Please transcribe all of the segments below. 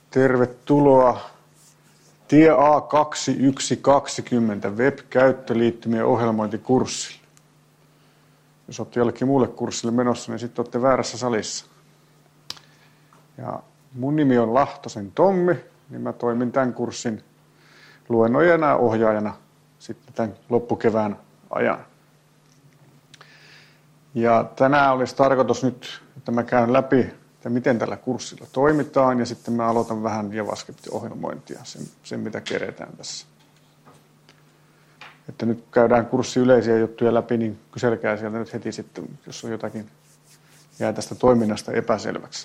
Tervetuloa Tie A2120 web-käyttöliittymien ohjelmointikurssille. Jos olette jollekin muulle kurssille menossa, niin sitten olette väärässä salissa. Ja mun nimi on Lahtosen Tommi, niin mä toimin tämän kurssin luennoijana ja ohjaajana sitten tämän loppukevään ajan. Ja tänään olisi tarkoitus nyt, että mä käyn läpi, että miten tällä kurssilla toimitaan, ja sitten mä aloitan vähän JavaScript-ohjelmointia, sen mitä keretään tässä. Että nyt käydään kurssin yleisiä juttuja läpi, niin kyselkää sieltä nyt heti sitten, jos on jotakin jää tästä toiminnasta epäselväksi.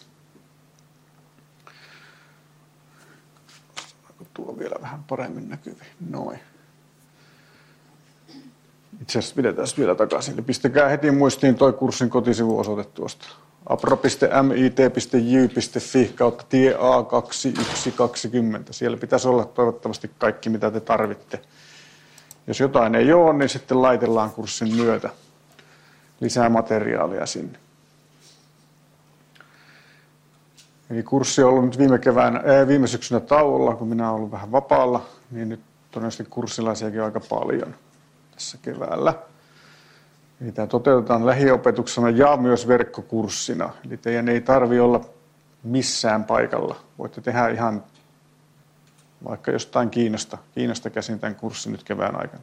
Tuo vielä vähän paremmin näkyviin. Noin. Itse asiassa pidetään vielä takaisin. Eli pistäkää heti muistiin toi kurssin kotisivuosoite tuosta. apro.mit.jy.fi kautta tie A2120. Siellä pitäisi olla toivottavasti kaikki, mitä te tarvitte. Jos jotain ei ole, niin sitten laitellaan kurssin myötä lisää materiaalia sinne. Eli kurssi on ollut nyt viime syksynä tauolla, kun minä olen ollut vähän vapaalla, niin nyt todennäköisesti kurssilaisiakin on aika paljon tässä keväällä. Eli tämä toteutetaan lähiopetuksena ja myös verkkokurssina. Eli teidän ei tarvitse olla missään paikalla. Voitte tehdä ihan vaikka jostain Kiinasta käsin tämän kurssin nyt kevään aikana.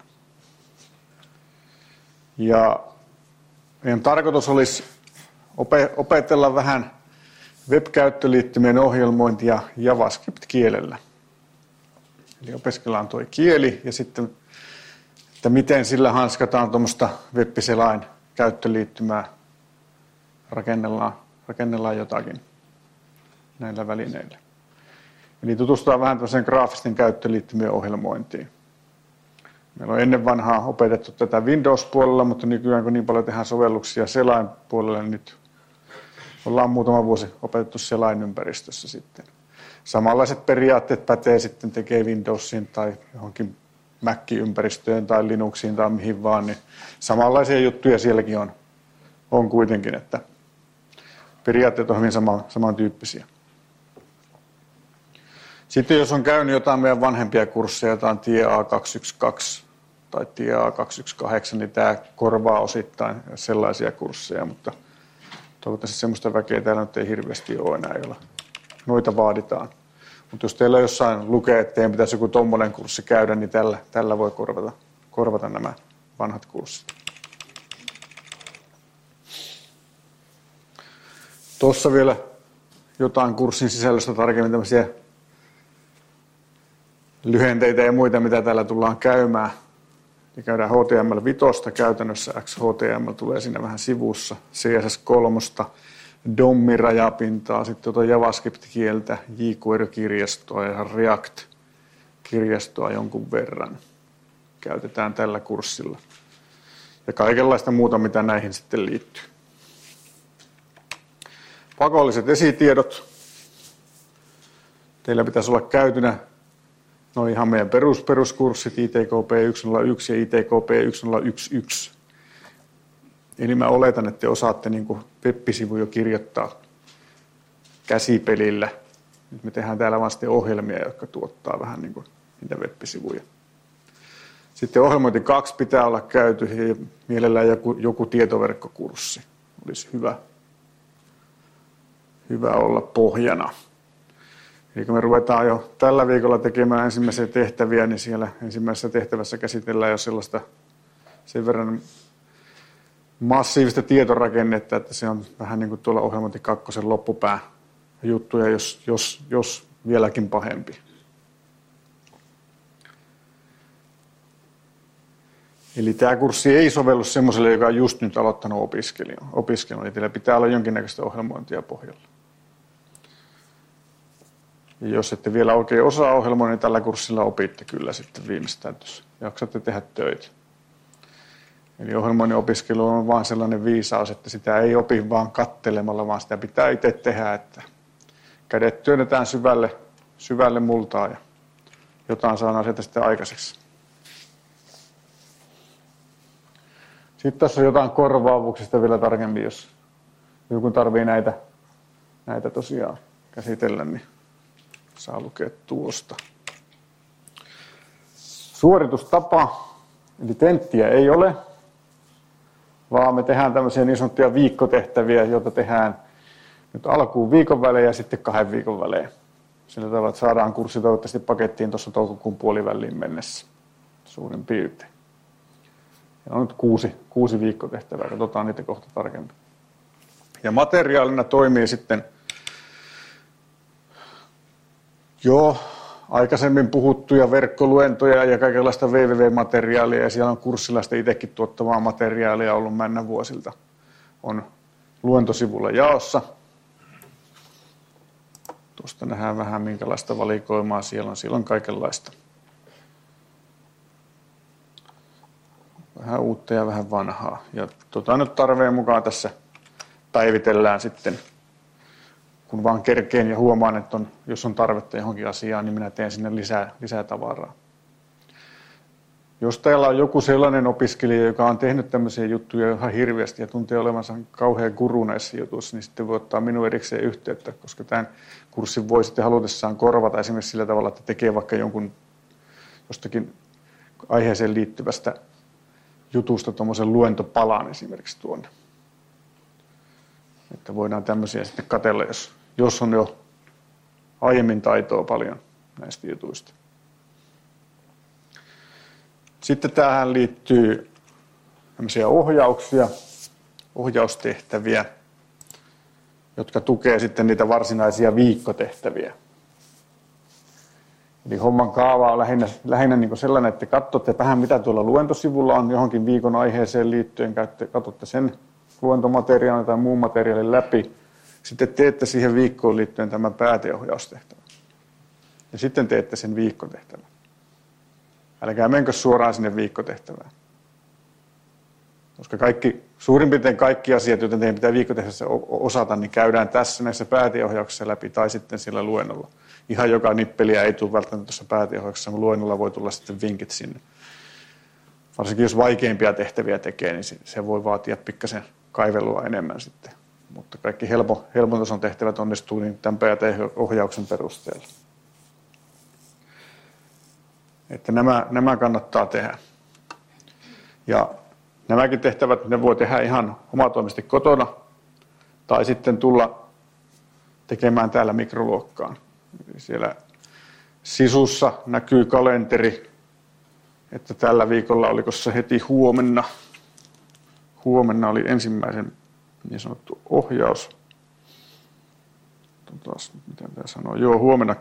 Ja meidän tarkoitus olisi opetella vähän web-käyttöliittymien ohjelmointia JavaScript-kielellä. Eli opiskellaan tuo kieli ja sitten, että miten sillä hanskataan tuommoista web-selain käyttöliittymää, rakennellaan jotakin näillä välineillä. Eli tutustutaan vähän tämmöiseen graafisten käyttöliittymien ohjelmointiin. Meillä on ennen vanhaa opetettu tätä Windows-puolella, mutta nykyään kun niin paljon tehdään sovelluksia selain-puolella, niin nyt ollaan muutama vuosi opetettu selain-ympäristössä sitten. Samanlaiset periaatteet pätee sitten tekee Windowsiin tai johonkin Mac-ympäristöön tai Linuxiin tai mihin vaan, niin samanlaisia juttuja sielläkin on kuitenkin, että periaatteet on hyvin samantyyppisiä. Sitten jos on käynyt jotain meidän vanhempia kursseja, jotain tie A212 tai tie A218, niin tämä korvaa osittain sellaisia kursseja, mutta toivottavasti semmoista väkeä täällä nyt ei hirveästi ole enää, jolla noita vaaditaan. Mutta jos teillä jossain lukee, että teidän pitäisi joku tommoinen kurssi käydä, niin tällä voi korvata nämä vanhat kurssit. Tuossa vielä jotain kurssin sisällöstä tarkemmin tämmöisiä lyhenteitä ja muita, mitä täällä tullaan käymään. Ja käydään HTML5 käytännössä, XHTML tulee siinä vähän sivussa, CSS3, DOM-rajapintaa, sitten JavaScript-kieltä, jQuery-kirjastoa ja React-kirjastoa jonkun verran käytetään tällä kurssilla. Ja kaikenlaista muuta, mitä näihin sitten liittyy. Pakolliset esitiedot. Teillä pitäisi olla käytynä no ihan meidän peruskurssit ITKP 101 ja ITKP 1011. Eli mä oletan, että te osaatte niin kuin web-sivuja kirjoittaa käsipelillä. Nyt me tehdään täällä vaan sitten ohjelmia, jotka tuottaa vähän niin kuin niitä web-sivuja. Sitten ohjelmointi 2 pitää olla käyty ja mielellään joku tietoverkkokurssi olisi hyvä olla pohjana. Eli kun me ruvetaan jo tällä viikolla tekemään ensimmäisiä tehtäviä, niin siellä ensimmäisessä tehtävässä käsitellään jo sellaista sen verran massiivista tietorakennetta, että se on vähän niin kuin tuolla ohjelmointi 2 loppupää juttuja, jos vieläkin pahempi. Eli tämä kurssi ei sovellu semmoiselle, joka on just nyt aloittanut opiskelun. Eli teillä pitää olla jonkinnäköistä ohjelmointia pohjalla. Ja jos ette vielä oikein osaa ohjelmoa, niin tällä kurssilla opitte kyllä sitten viimeistään, jos jaksatte tehdä töitä. Eli ohjelmoinnin opiskelu on vaan sellainen viisaus, että sitä ei opi vaan kattelemalla, vaan sitä pitää itse tehdä, että kädet työnnetään syvälle multaan ja jotain saadaan sieltä sitten aikaiseksi. Sitten tässä on jotain korvaavuuksista vielä tarkemmin, jos joku tarvitsee näitä tosiaan käsitellä, niin saa lukea tuosta. Suoritustapa, eli tenttiä ei ole, vaan me tehdään tämmöisiä niin sanottuja viikkotehtäviä, joita tehdään nyt alkuun viikon välein ja sitten 2 viikon välein. Sillä tavalla, että saadaan kurssi toivottavasti pakettiin tuossa toukokuun puoliväliin mennessä suurin piirtein. Ja on nyt 6 viikkotehtävää, katsotaan niitä kohta tarkemmin. Ja materiaalina toimii sitten jo aikaisemmin puhuttuja verkkoluentoja ja kaikenlaista www-materiaalia, ja siellä on kurssilaista itsekin tuottavaa materiaalia ollut männä vuosilta. On luentosivulla jaossa. Tuosta nähdään vähän minkälaista valikoimaa siellä on kaikenlaista. Vähän uutta ja vähän vanhaa. Ja nyt tarpeen mukaan tässä päivitellään sitten, kun vaan kerkeen ja huomaan, että jos on tarvetta johonkin asiaan, niin minä teen sinne lisää tavaraa. Jos teillä on joku sellainen opiskelija, joka on tehnyt tämmöisiä juttuja ihan hirveästi ja tuntee olevansa kauhean guru näissä jutuissa, niin sitten voi ottaa minun erikseen yhteyttä, koska tämän kurssin voi sitten halutessaan korvata esimerkiksi sillä tavalla, että tekee vaikka jonkun jostakin aiheeseen liittyvästä jutusta tuommoisen luentopalan esimerkiksi tuonne. Että voidaan tämmöisiä sitten katsella, jos on jo aiemmin taitoa paljon näistä jutuista. Sitten tähän liittyy tämmöisiä ohjaustehtäviä, jotka tukee sitten niitä varsinaisia viikkotehtäviä. Eli homman kaava on lähinnä niin kuin sellainen, että katsotte vähän mitä tuolla luentosivulla on johonkin viikon aiheeseen liittyen, katsotte sen luentomateriaalin tai muun materiaalin läpi. Sitten teette siihen viikkoon liittyen tämän pääteohjaustehtävän. Ja sitten teette sen viikkotehtävän. Älkää menkö suoraan sinne viikkotehtävään. Koska suurin piirtein kaikki asiat, joita teidän pitää viikkotehtävässä osata, niin käydään tässä näissä pääteohjauksissa läpi tai sitten siellä luennolla. Ihan joka nippeliä ei tule välttämättä tuossa pääteohjauksessa, mutta luennolla voi tulla sitten vinkit sinne. Varsinkin jos vaikeimpia tehtäviä tekee, niin se voi vaatia pikkasen kaivelua enemmän sitten. Mutta kaikki helpon tason tehtävät onnistuu niin tämän pääteohjauksen perusteella. Että nämä kannattaa tehdä. Ja nämäkin tehtävät ne voi tehdä ihan omatoimisesti kotona tai sitten tulla tekemään täällä mikroluokkaan. Eli siellä sisussa näkyy kalenteri, että tällä viikolla oliko se heti huomenna. Huomenna oli ensimmäisen niin sanottu ohjaus. Miten tämä sanoo? Joo, huomenna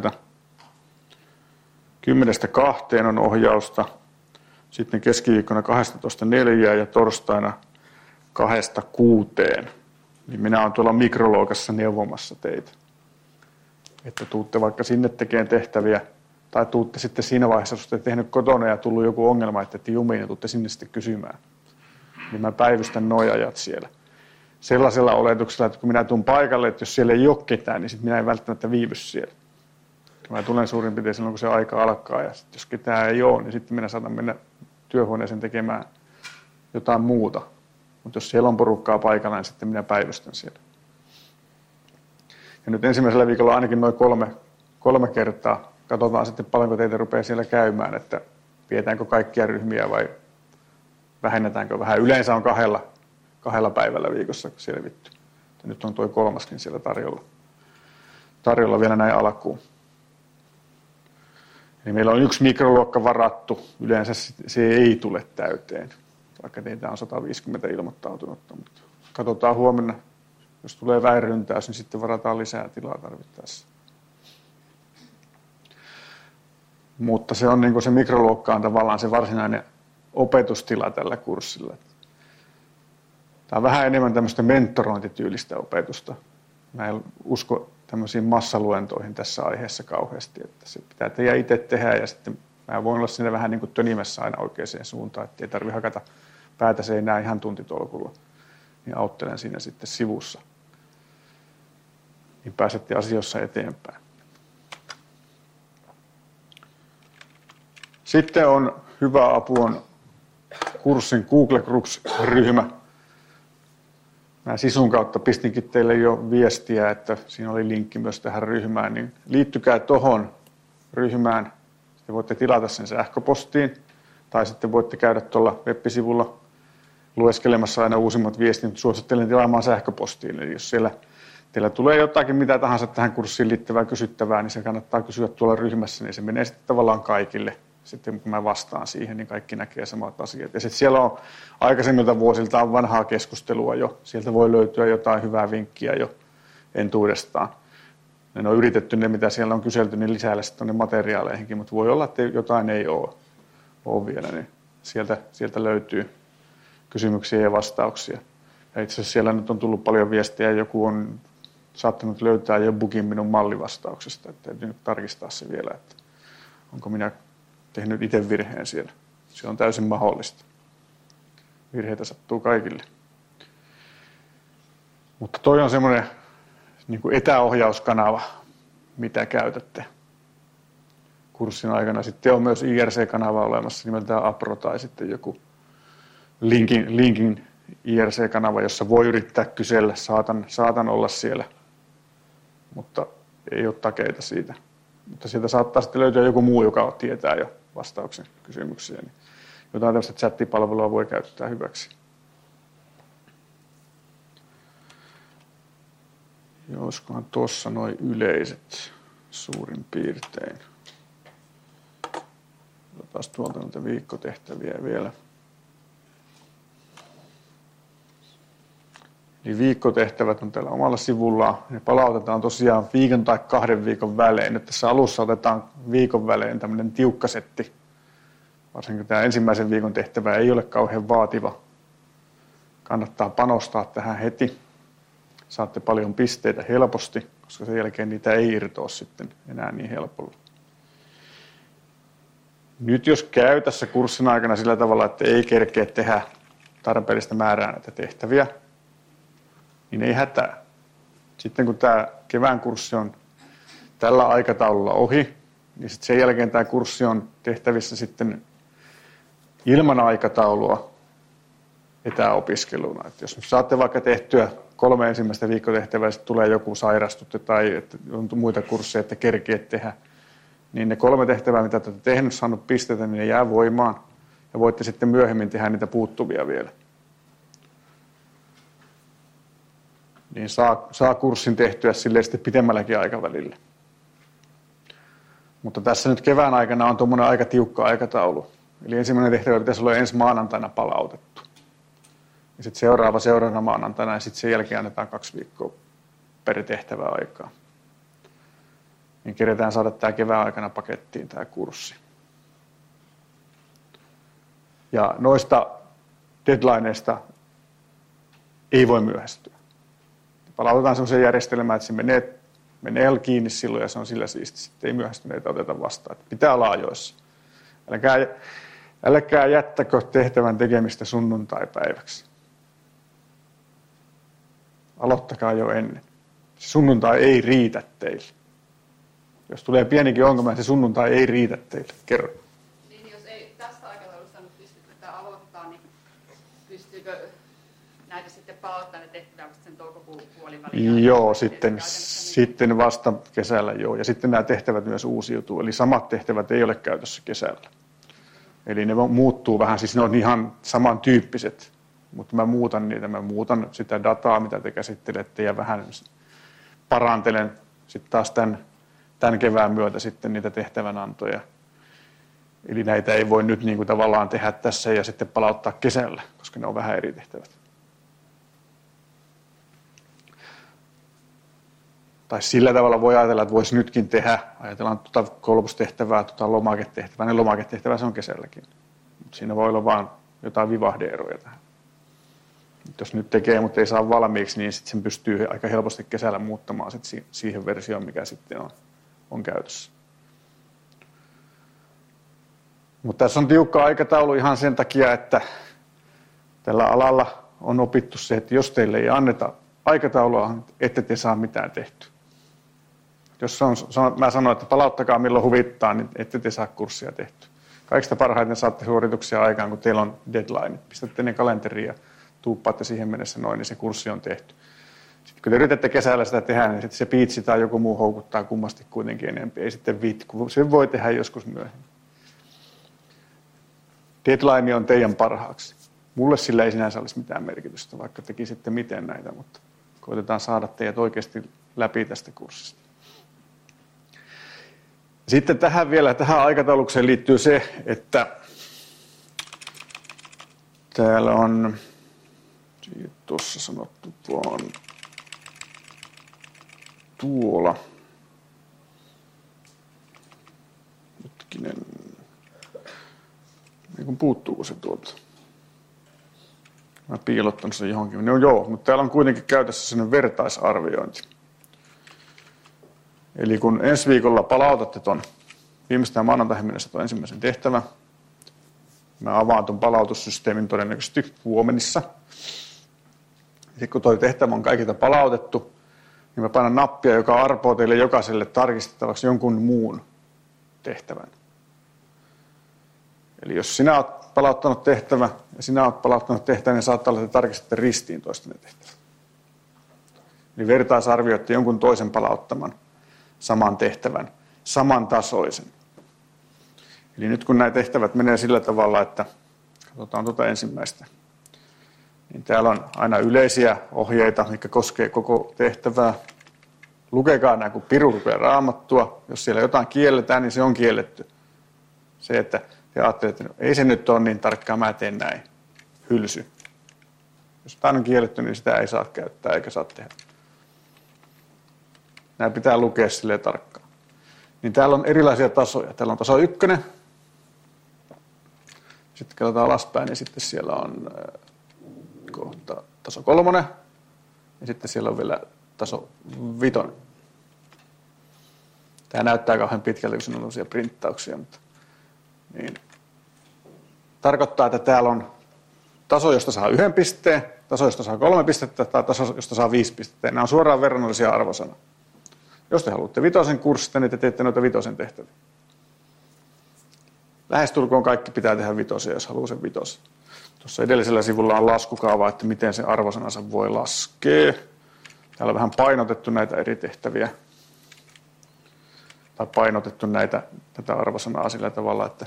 10:00–2:00 on ohjausta. Sitten keskiviikkona 12:00–4:00 ja torstaina 2:00–6:00. Niin minä olen tuolla mikroluokassa neuvomassa teitä. Että tuutte vaikka sinne tekemään tehtäviä, tai tuutte sitten siinä vaiheessa, jos olette tehnyt kotona ja tullut joku ongelma, että ette jumiin, ja tuutte sinne sitten kysymään. Niin mä päivystän nuo ajat siellä. Sellaisella oletuksella, että kun minä tuun paikalle, että jos siellä ei ole ketään, niin sitten minä en välttämättä viivy siellä. Mä tulen suurin piirtein silloin, kun se aika alkaa, ja jos ketään ei ole, niin sitten minä saatan mennä työhuoneeseen tekemään jotain muuta. Mutta jos siellä on porukkaa paikalla, niin sitten minä päivystän siellä. Ja nyt ensimmäisellä viikolla ainakin noin kolme kertaa. Katsotaan sitten paljonko teitä rupeaa siellä käymään, että pidetäänkö kaikkia ryhmiä vai vähennetäänkö vähän. Yleensä on kahdella päivällä viikossa selvitty. Ja nyt on tuo 3. siellä tarjolla vielä näin alkuun. Eli meillä on 1 mikroluokka varattu. Yleensä se ei tule täyteen, vaikka teitä on 150 ilmoittautunutta. Mutta katsotaan huomenna, jos tulee väenryntäys, niin sitten varataan lisää tilaa tarvittaessa. Mutta se on niin kuin se mikroluokka on tavallaan se varsinainen opetustila tällä kurssilla. Tämä on vähän enemmän tämmöistä mentorointityylistä opetusta. Mä en usko tämmöisiin massaluentoihin tässä aiheessa kauheasti, että se pitää teidän itse tehdä ja sitten mä voin olla siinä vähän niin kuin tönimässä aina oikeaan suuntaan, että ei tarvitse hakata päätä seinään ihan tuntitolkulla, niin auttelen siinä sitten sivussa. Niin pääsette asioissa eteenpäin. Sitten on hyvä apu on kurssin Google Crux-ryhmä. Mä Sisun kautta pistinkin teille jo viestiä, että siinä oli linkki myös tähän ryhmään, niin liittykää tuohon ryhmään. Sitten voitte tilata sen sähköpostiin tai sitten voitte käydä tuolla web-sivulla lueskelemassa aina uusimmat viestit, mutta suosittelen tilaamaan sähköpostiin. Eli jos siellä teillä tulee jotakin mitä tahansa tähän kurssiin liittyvää kysyttävää, niin se kannattaa kysyä tuolla ryhmässä, niin se menee sitten tavallaan kaikille. Sitten kun mä vastaan siihen, niin kaikki näkee samat asiat. Ja sitten siellä on aikaisemmilta vuosilta on vanhaa keskustelua jo. Sieltä voi löytyä jotain hyvää vinkkiä jo entuudestaan. Ne on yritetty ne, mitä siellä on kyselty, niin lisäillä sitten tuonne materiaaleihinkin, mutta voi olla, että jotain ei ole vielä. Niin sieltä löytyy kysymyksiä ja vastauksia. Ja itse asiassa siellä nyt on tullut paljon viestiä, joku on saattanut löytää jo bugin minun mallivastauksesta. Että täytyy nyt tarkistaa se vielä, että onko minä tehnyt itse virheen siellä. Se on täysin mahdollista. Virheitä sattuu kaikille. Mutta toi on semmoinen niin kuin etäohjauskanava, mitä käytätte kurssin aikana. Sitten on myös IRC-kanava olemassa nimeltään Apro tai sitten joku linkin IRC-kanava, jossa voi yrittää kysellä. Saatan olla siellä, mutta ei ole takeita siitä. Mutta sieltä saattaa sitten löytyä joku muu, joka tietää jo vastauksen kysymykseen. Niin jotain tällaista chattipalvelua voi käyttää hyväksi. Ja olisikohan tuossa noin yleiset suurin piirtein. Otetaan tuolta noita viikkotehtäviä vielä. Eli viikkotehtävät on täällä omalla sivullaan. Ne palautetaan tosiaan viikon tai 2 viikon välein. Nyt tässä alussa otetaan viikon välein tämmöinen tiukka setti. Varsinkin tämä ensimmäisen viikon tehtävä ei ole kauhean vaativa. Kannattaa panostaa tähän heti. Saatte paljon pisteitä helposti, koska sen jälkeen niitä ei irtoa sitten enää niin helpolla. Nyt jos käy tässä kurssin aikana sillä tavalla, että ei kerkeä tehdä tarpeellista määrää näitä tehtäviä, niin ei hätää. Sitten kun tämä kevään kurssi on tällä aikataululla ohi, niin sitten sen jälkeen tämä kurssi on tehtävissä sitten ilman aikataulua etäopiskeluna. Että jos saatte vaikka tehtyä 3 ensimmäistä viikkotehtävää, sitten tulee joku sairastutte tai että on muita kursseja, että kerkiet tehdä, niin ne 3 tehtävää, mitä olette tehnyt, saanut pisteitä, niin ne jää voimaan. Ja voitte sitten myöhemmin tehdä niitä puuttuvia vielä. Niin saa kurssin tehtyä silleen sitten pidemmälläkin aikavälillä. Mutta tässä nyt kevään aikana on tuommoinen aika tiukka aikataulu. Eli ensimmäinen tehtävä pitäisi olla ensi maanantaina palautettu. Ja sitten seuraavana maanantaina ja sitten sen jälkeen annetaan 2 viikkoa per tehtävä aikaa. Niin keretään saada tämä kevään aikana pakettiin tämä kurssi. Ja noista deadlineista ei voi myöhästyä. Palautetaan sellaiseen järjestelmään, että se menee kiinni silloin ja se on sillä siisti. Sitten ei myöhästyneitä oteta vastaan. Että pitää olla ajoissa. Älkää jättäkö tehtävän tekemistä sunnuntaipäiväksi. Aloittakaa jo ennen. Se sunnuntai ei riitä teille. Jos tulee pienikin ongelma, se sunnuntai ei riitä teille. Kerro. Niin, jos ei tästä aikataulusta nyt pysty tätä aloittaa, niin pystyykö näitä sitten palauttaa ne tehtävät sen toukokuun puoliväliin? Joo, sitten vasta kesällä joo. Ja sitten nämä tehtävät myös uusiutuu. Eli samat tehtävät ei ole käytössä kesällä. Eli ne muuttuu vähän, siis ne on ihan samantyyppiset. Mutta mä muutan niitä, mä muutan sitä dataa, mitä te käsittelette ja vähän parantelen sitten taas tämän kevään myötä sitten niitä tehtävänantoja. Eli näitä ei voi nyt niin kuin tavallaan tehdä tässä ja sitten palauttaa kesällä, koska ne on vähän eri tehtävät. Tai sillä tavalla voi ajatella, että voisi nytkin tehdä. Ajatellaan tuota kolmostehtävää, tuota lomaketehtävää. Ne lomaketehtävää se on kesälläkin. Mutta siinä voi olla vaan jotain vivahde-eroja tähän. Jos nyt tekee, mutta ei saa valmiiksi, niin sitten sen pystyy aika helposti kesällä muuttamaan siihen versioon, mikä sitten on käytössä. Mutta tässä on tiukka aikataulu ihan sen takia, että tällä alalla on opittu se, että jos teille ei anneta aikataulua, ette te saa mitään tehtyä. Jos mä sanon, että palauttakaa milloin huvittaa, niin ette te saa kurssia tehtyä. Kaikista parhaiten saatte suorituksia aikaan, kun teillä on deadline. Pistätte ne kalenteriin ja tuuppaatte siihen mennessä noin, niin se kurssi on tehty. Sitten kun te yritätte kesällä sitä tehdä, niin sitten se piitsi tai joku muu houkuttaa kummasti kuitenkin enemmän. Ei sitten vitku, se voi tehdä joskus myöhemmin. Deadline on teidän parhaaksi. Mulle sillä ei sinänsä olisi mitään merkitystä, vaikka tekisitte miten näitä, mutta koitetaan saada teidät oikeasti läpi tästä kurssista. Sitten tähän aikataulukseen liittyy se, että täällä on tuossa sanottu tuolla. Hetkinen. Niin puuttuuko se tuolta? Mä piilottanut sen johonkin. No joo, mutta täällä on kuitenkin käytössä sellainen vertaisarviointi. Eli kun ensi viikolla palautatte ton viimeistään maanantaihin mennessä ton ensimmäisen tehtävän, mä avaan ton palautussysteemin todennäköisesti huomenissa. Sitten kun toi tehtävä on kaikilta palautettu, niin mä painan nappia, joka arpoo teille jokaiselle tarkistettavaksi jonkun muun tehtävän. Eli jos sinä olet palauttanut tehtävä ja sinä olet palauttanut tehtävän, niin saattaa olla, että tarkistatte ristiin toistenne tehtävä. Eli vertaisarvioitte jonkun toisen palauttaman saman tehtävän, samantasoisen. Eli nyt kun nämä tehtävät menee sillä tavalla, että katsotaan tuota ensimmäistä, niin täällä on aina yleisiä ohjeita, mitkä koskee koko tehtävää. Lukekaa nämä, kun piru lukee raamattua. Jos siellä jotain kielletään, niin se on kielletty. Se, että te ajattelette, että ei se nyt ole niin tarkkaan, mä teen näin. Hylsy. Jos jotain on kielletty, niin sitä ei saa käyttää eikä saa tehdä. Nämä pitää lukea silleen tarkkaan. Niin täällä on erilaisia tasoja. Täällä on taso 1. Sitten katsotaan alaspäin, niin sitten siellä on kohta taso 3. Ja sitten siellä on vielä taso 5. Tämä näyttää kauhean pitkältä, kun siinä on uusia printtauksia. Mutta niin. Tarkoittaa, että täällä on taso, josta saa 1 pisteen, taso, josta saa 3 pistettä tai taso, josta saa 5 pistettä. Nämä on suoraan verrannollisia arvosanoja. Jos te haluatte 5 kurssista, niin te teette noita 5 tehtäviä. Lähestulkoon kaikki pitää tehdä 5, jos haluaa sen 5. Tuossa edellisellä sivulla on laskukaava, että miten se arvosanansa voi laskea. Täällä on vähän painotettu näitä eri tehtäviä. Tai painotettu tätä arvosanaa sillä tavalla, että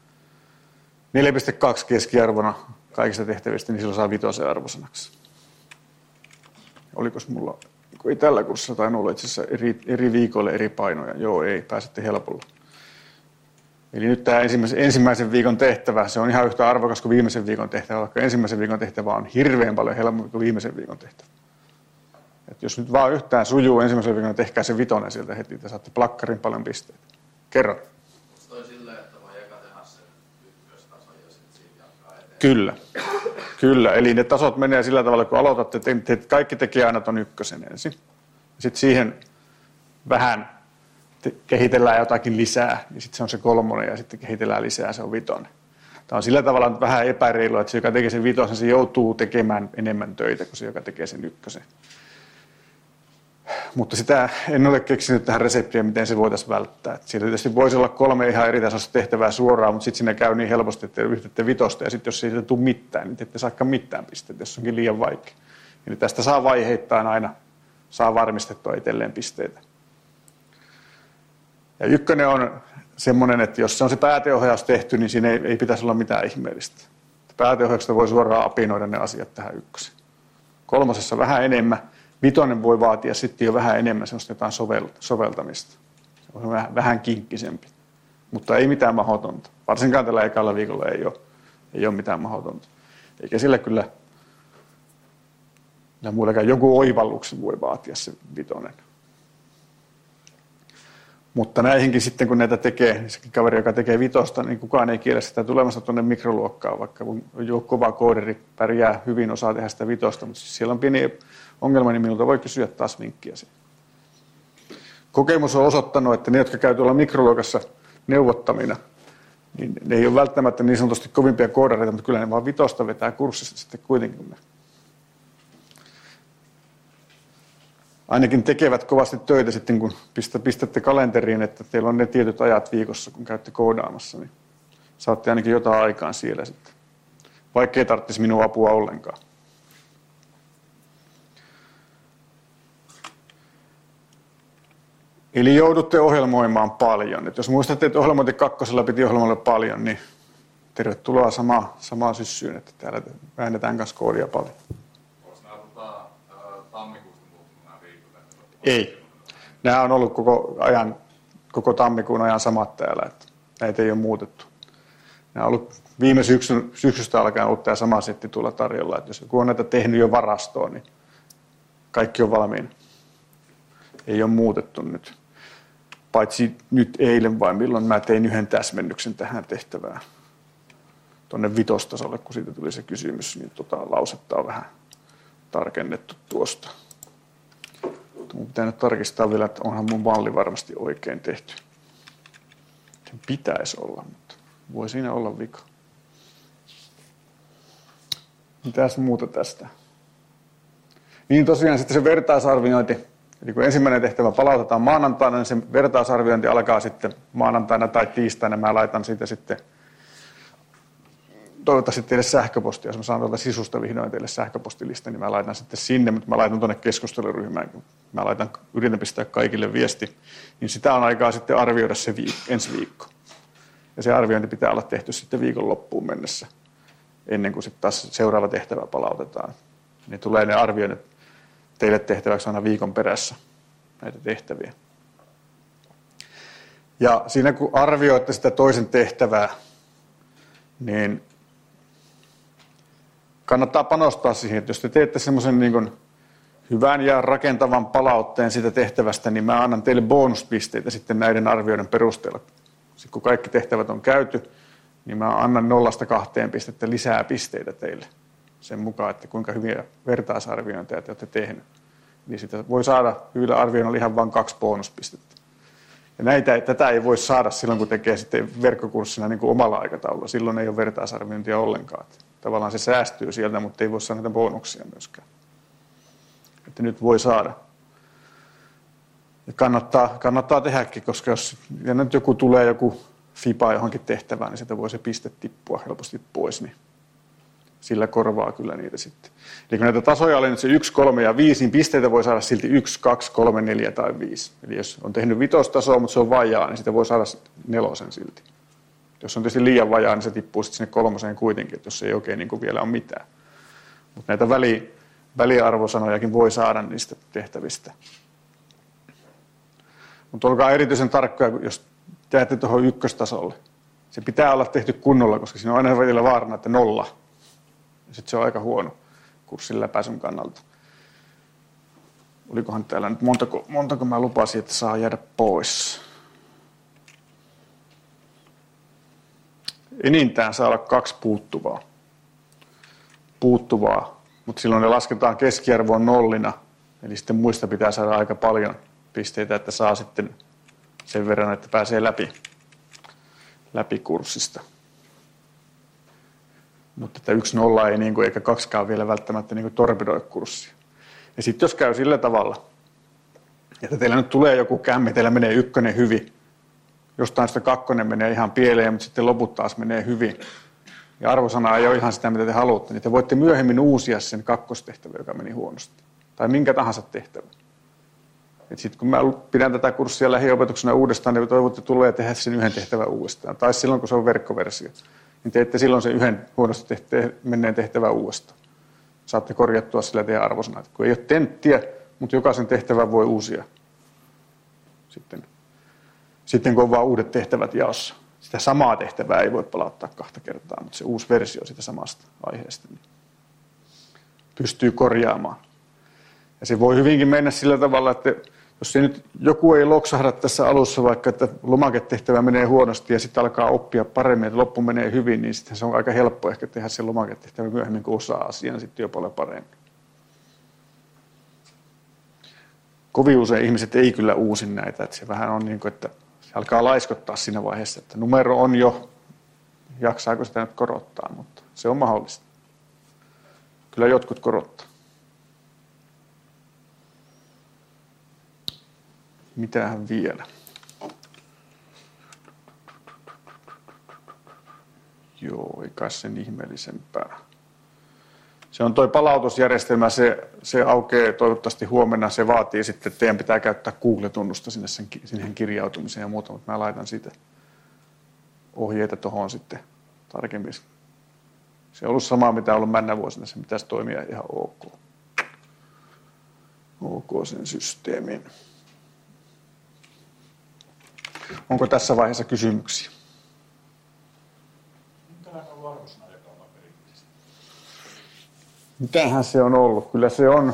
4,2 keskiarvona kaikista tehtävistä, niin silloin saa 5 arvosanaksi. Olikos mulla, ei tällä kurssilla tainnut olla itse asiassa eri viikoille eri painoja. Joo, ei, pääsette helpolla. Eli nyt tämä ensimmäisen viikon tehtävä, se on ihan yhtä arvokas kuin viimeisen viikon tehtävä, vaikka ensimmäisen viikon tehtävä on hirveän paljon helpompi kuin viimeisen viikon tehtävä. Et jos nyt vaan yhtään sujuu ensimmäisen viikon, tehkää se 5 sieltä heti, te saatte plakkarin paljon pisteitä. Kerro. Toi silleen, että voi eka tehdä sen ykköstason ja sitten siitä jatkaa eteenpäin. Kyllä. Eli ne tasot menee sillä tavalla, kun aloitatte, kaikki tekee aina ton 1 ensin. Sitten siihen vähän kehitellään jotakin lisää, niin sitten se on se 3 ja sitten kehitellään lisää, se on 5. Tämä on sillä tavalla vähän epäreilua, että se, joka tekee sen 5, se joutuu tekemään enemmän töitä kuin se, joka tekee sen 1. Mutta sitä en ole keksinyt tähän reseptiä, miten se voitaisiin välttää. Siitä tietysti voisi olla 3 ihan eri tasoista tehtävää suoraan, mutta sitten siinä käy niin helposti, että yhtätte 5, ja sitten jos siitä tule mitään, niin te ette saakaan mitään pisteitä, jos onkin liian vaikea. Eli tästä saa vaiheittain aina, saa varmistettua itselleen pisteitä. Ja 1 on semmoinen, että jos se on se pääteohjaus tehty, niin siinä ei pitäisi olla mitään ihmeellistä. Pääteohjauksesta voi suoraan apinoida ne asiat tähän 1. 3 vähän enemmän. 5 voi vaatia sitten jo vähän enemmän semmoista jotain soveltamista. Se on vähän kinkkisempi, mutta ei mitään mahdotonta. Varsinkaan tällä ekalla viikolla ei ole mitään mahdotonta. Eikä sillä kyllä muillakaan joku oivalluksen voi vaatia se 5. Mutta näihinkin sitten, kun näitä tekee, sekin kaveri, joka tekee 5, niin kukaan ei kiele sitä tulemasta tuonne mikroluokkaan, vaikka kun kova kooderi pärjää hyvin, osaa tehdä sitä 5, mutta siis siellä on pieni ongelma, niin minulta voi kysyä taas vinkkiä siihen. Kokemus on osoittanut, että ne, jotka käy tuolla mikroluokassa neuvottamina, niin ne ei ole välttämättä niin sanotusti kovimpia koodareita, mutta kyllä ne vaan 5 vetää kurssista sitten kuitenkin. Ainakin tekevät kovasti töitä sitten, kun pistätte kalenteriin, että teillä on ne tietyt ajat viikossa, kun käytte koodaamassa, niin saatte ainakin jotain aikaan siellä sitten. Vaikka ei tarvitsisi minun apua ollenkaan. Eli joudutte ohjelmoimaan paljon. Et jos muistatte, että ohjelmointi 2 piti ohjelmoida paljon, niin tervetuloa samaan syssyyn, että täällä väännetään kanssa koodia paljon. Onko nämä tammikuusta muuttunut nämä viikot? Ei. Nämä on ollut koko tammikuun ajan samat täällä, että näitä ei ole muutettu. Nämä on ollut viime syksystä alkaen ollut tämä sama setti tuolla tarjolla, että jos joku on näitä tehnyt jo varastoon, niin kaikki on valmiina. Ei ole muutettu nyt. Paitsi nyt eilen vai milloin mä tein yhden täsmennyksen tähän tehtävään. Tuonne 5. tasolle, kun siitä tuli se kysymys, niin lausetta on vähän tarkennettu tuosta. Mun pitää nyt tarkistaa vielä, että onhan mun malli varmasti oikein tehty. Sen pitäisi olla, mutta voi siinä olla vika. Mitäs muuta tästä? Niin tosiaan sitten se vertaisarviointi. Eli kun ensimmäinen tehtävä palautetaan maanantaina, niin se vertaisarviointi alkaa sitten maanantaina tai tiistaina. Mä laitan siitä sitten toivottavasti teille sähköpostia. Jos mä saan tuolta sisusta vihdoin teille sähköpostilista, niin mä laitan sitten sinne, mutta mä laitan tuonne keskusteluryhmään. Mä yritän pistää kaikille viesti, niin sitä on aikaa sitten arvioida se ensi viikko. Ja se arviointi pitää olla tehty sitten viikon loppuun mennessä, ennen kuin sitten taas seuraava tehtävä palautetaan. Niin tulee ne arvioinnit teille tehtäväksi aina viikon perässä, näitä tehtäviä. Ja siinä kun arvioitte sitä toisen tehtävää, niin kannattaa panostaa siihen, että jos te teette semmoisen niin kuin hyvän ja rakentavan palautteen siitä tehtävästä, niin mä annan teille bonuspisteitä sitten näiden arvioiden perusteella. Sitten kun kaikki tehtävät on käyty, niin mä annan 0–2 pistettä lisää pisteitä teille sen mukaan, että kuinka hyviä vertaisarviointeja te olette tehneet. Niin sitä voi saada hyvillä arvioinnilla ihan vain 2 bonuspistettä. Ja tätä ei voi saada silloin, kun tekee sitten verkkokurssina niin kuin omalla aikataululla. Silloin ei ole vertaisarviointia ollenkaan. Tavallaan se säästyy sieltä, mutta ei voi saada näitä bonuksia myöskään. Että nyt voi saada. Ja kannattaa tehdäkin, koska jos nyt joku FIPA johonkin tehtävään, niin sieltä voi se piste tippua helposti pois, niin sillä korvaa kyllä niitä sitten. Eli kun näitä tasoja oli nyt se 1, 3 ja 5, niin pisteitä voi saada silti 1, 2, 3, 4 tai 5. Eli jos on tehnyt 5 tasoa, mutta se on vajaa, niin sitä voi saada 4 silti. Jos on tietysti liian vajaa, niin se tippuu sitten sinne 3 kuitenkin, että jos ei oikein niin kuin vielä ole mitään. Mutta näitä väliarvosanojakin voi saada niistä tehtävistä. Mutta olkaa erityisen tarkkoja, jos jäätte tuohon 1 tasolle. Se pitää olla tehty kunnolla, koska siinä on aina välillä vaarana, että 0. Sitten se on aika huono kurssin läpäisyn kannalta. Olikohan täällä nyt montako mä lupasin, että saa jäädä pois? Enintään saa olla 2 puuttuvaa, mutta silloin ne lasketaan keskiarvoon 0. Eli sitten muista pitää saada aika paljon pisteitä, että saa sitten sen verran, että pääsee läpi kurssista. Mutta että 1-0 ei niin kuin, eikä 2 vielä välttämättä niin kuin torpedoi kurssia. Ja sitten jos käy sillä tavalla, että teillä nyt tulee joku kämmi, teillä menee 1 hyvin, jostain sitä 2 menee ihan pieleen, mutta sitten loput taas menee hyvin, ja arvosana ei ole ihan sitä, mitä te haluatte, niin te voitte myöhemmin uusia sen 2. tehtävän, joka meni huonosti. Tai minkä tahansa tehtävän. Sitten kun mä pidän tätä kurssia lähiopetuksena uudestaan, niin toivotte tulee tehdä sen 1 tehtävän uudestaan. Tai silloin, kun se on verkkoversio, niin teette silloin sen 1 huonosti menneen tehtävän uudestaan. Saatte korjattua sillä teidän arvosanat. Kun ei ole tenttiä, mutta jokaisen tehtävän voi uusia. Sitten kun on vaan uudet tehtävät jaossa. Sitä samaa tehtävää ei voi palauttaa 2 kertaa, mutta se uusi versio sitä samasta aiheesta niin pystyy korjaamaan. Ja se voi hyvinkin mennä sillä tavalla, että jos se nyt joku ei loksahda tässä alussa, vaikka että lomaketehtävä menee huonosti ja sitten alkaa oppia paremmin, että loppu menee hyvin, niin sitten se on aika helppo ehkä tehdä se lomaketehtävä myöhemmin, kun osaa asian sitten jo paljon paremmin. Kovin usein ihmiset ei kyllä uusi näitä, että se vähän on niin kuin, että se alkaa laiskottaa siinä vaiheessa, että numero on jo, jaksaako sitä nyt korottaa, mutta se on mahdollista. Kyllä jotkut korottaa. Mitähän vielä? Joo, ei kai sen ihmeellisempää. Se on toi palautusjärjestelmä, se aukeaa toivottavasti huomenna. Se vaatii sitten, että teidän pitää käyttää Google-tunnusta sinne kirjautumiseen ja muuta, mutta mä laitan siitä ohjeita tuohon sitten tarkemmin. Se on ollut samaa, mitä on ollut männä vuosina, se pitäisi toimia ihan ok. Ok sen systeemin. Onko tässä vaiheessa kysymyksiä? Mitähän se on ollut? Kyllä se on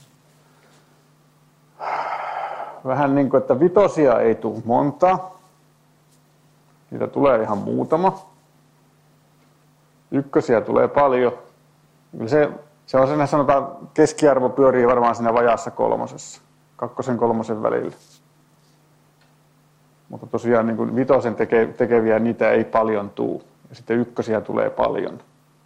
vähän niin kuin, että vitosia ei tule montaa. Niitä tulee ihan muutama. Ykkösiä tulee paljon. Se on sen, sanotaan, keskiarvo pyörii varmaan siinä vajaassa 3. 2. 3. välillä. Mutta tosiaan niin kuin 5 tekeviä niitä ei paljon tule. Ja sitten ykkösiä tulee paljon.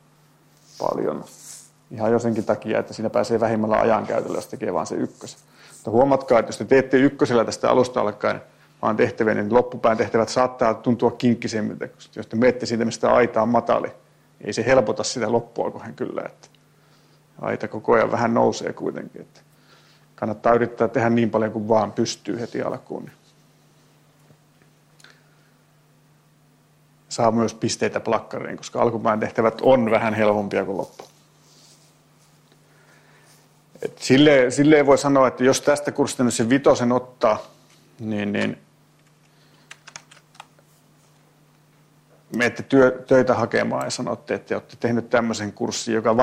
Ihan jo senkin takia, että siinä pääsee vähimmällä ajankäytöllä, jos tekee vaan se 1. Mutta huomatkaa, että jos te teette 1 tästä alusta alkaen vaan tehtäviä, niin loppupään tehtävät saattaa tuntua kinkkisemmiltä. Jos te menette siitä, mistä aita on matali, ei se helpota sitä loppualkoen kyllä. Että aita koko ajan vähän nousee kuitenkin. Että kannattaa yrittää tehdä niin paljon kuin vaan pystyy heti alkuun. Saa myös pisteitä plakkariin, koska alkupään tehtävät on vähän helpompia kuin loppu. Silleen voi sanoa, että jos tästä kurssista nyt sen 5 ottaa, niin menette töitä hakemaan ja sanotte, että olette tehnyt tämmöisen kurssin, joka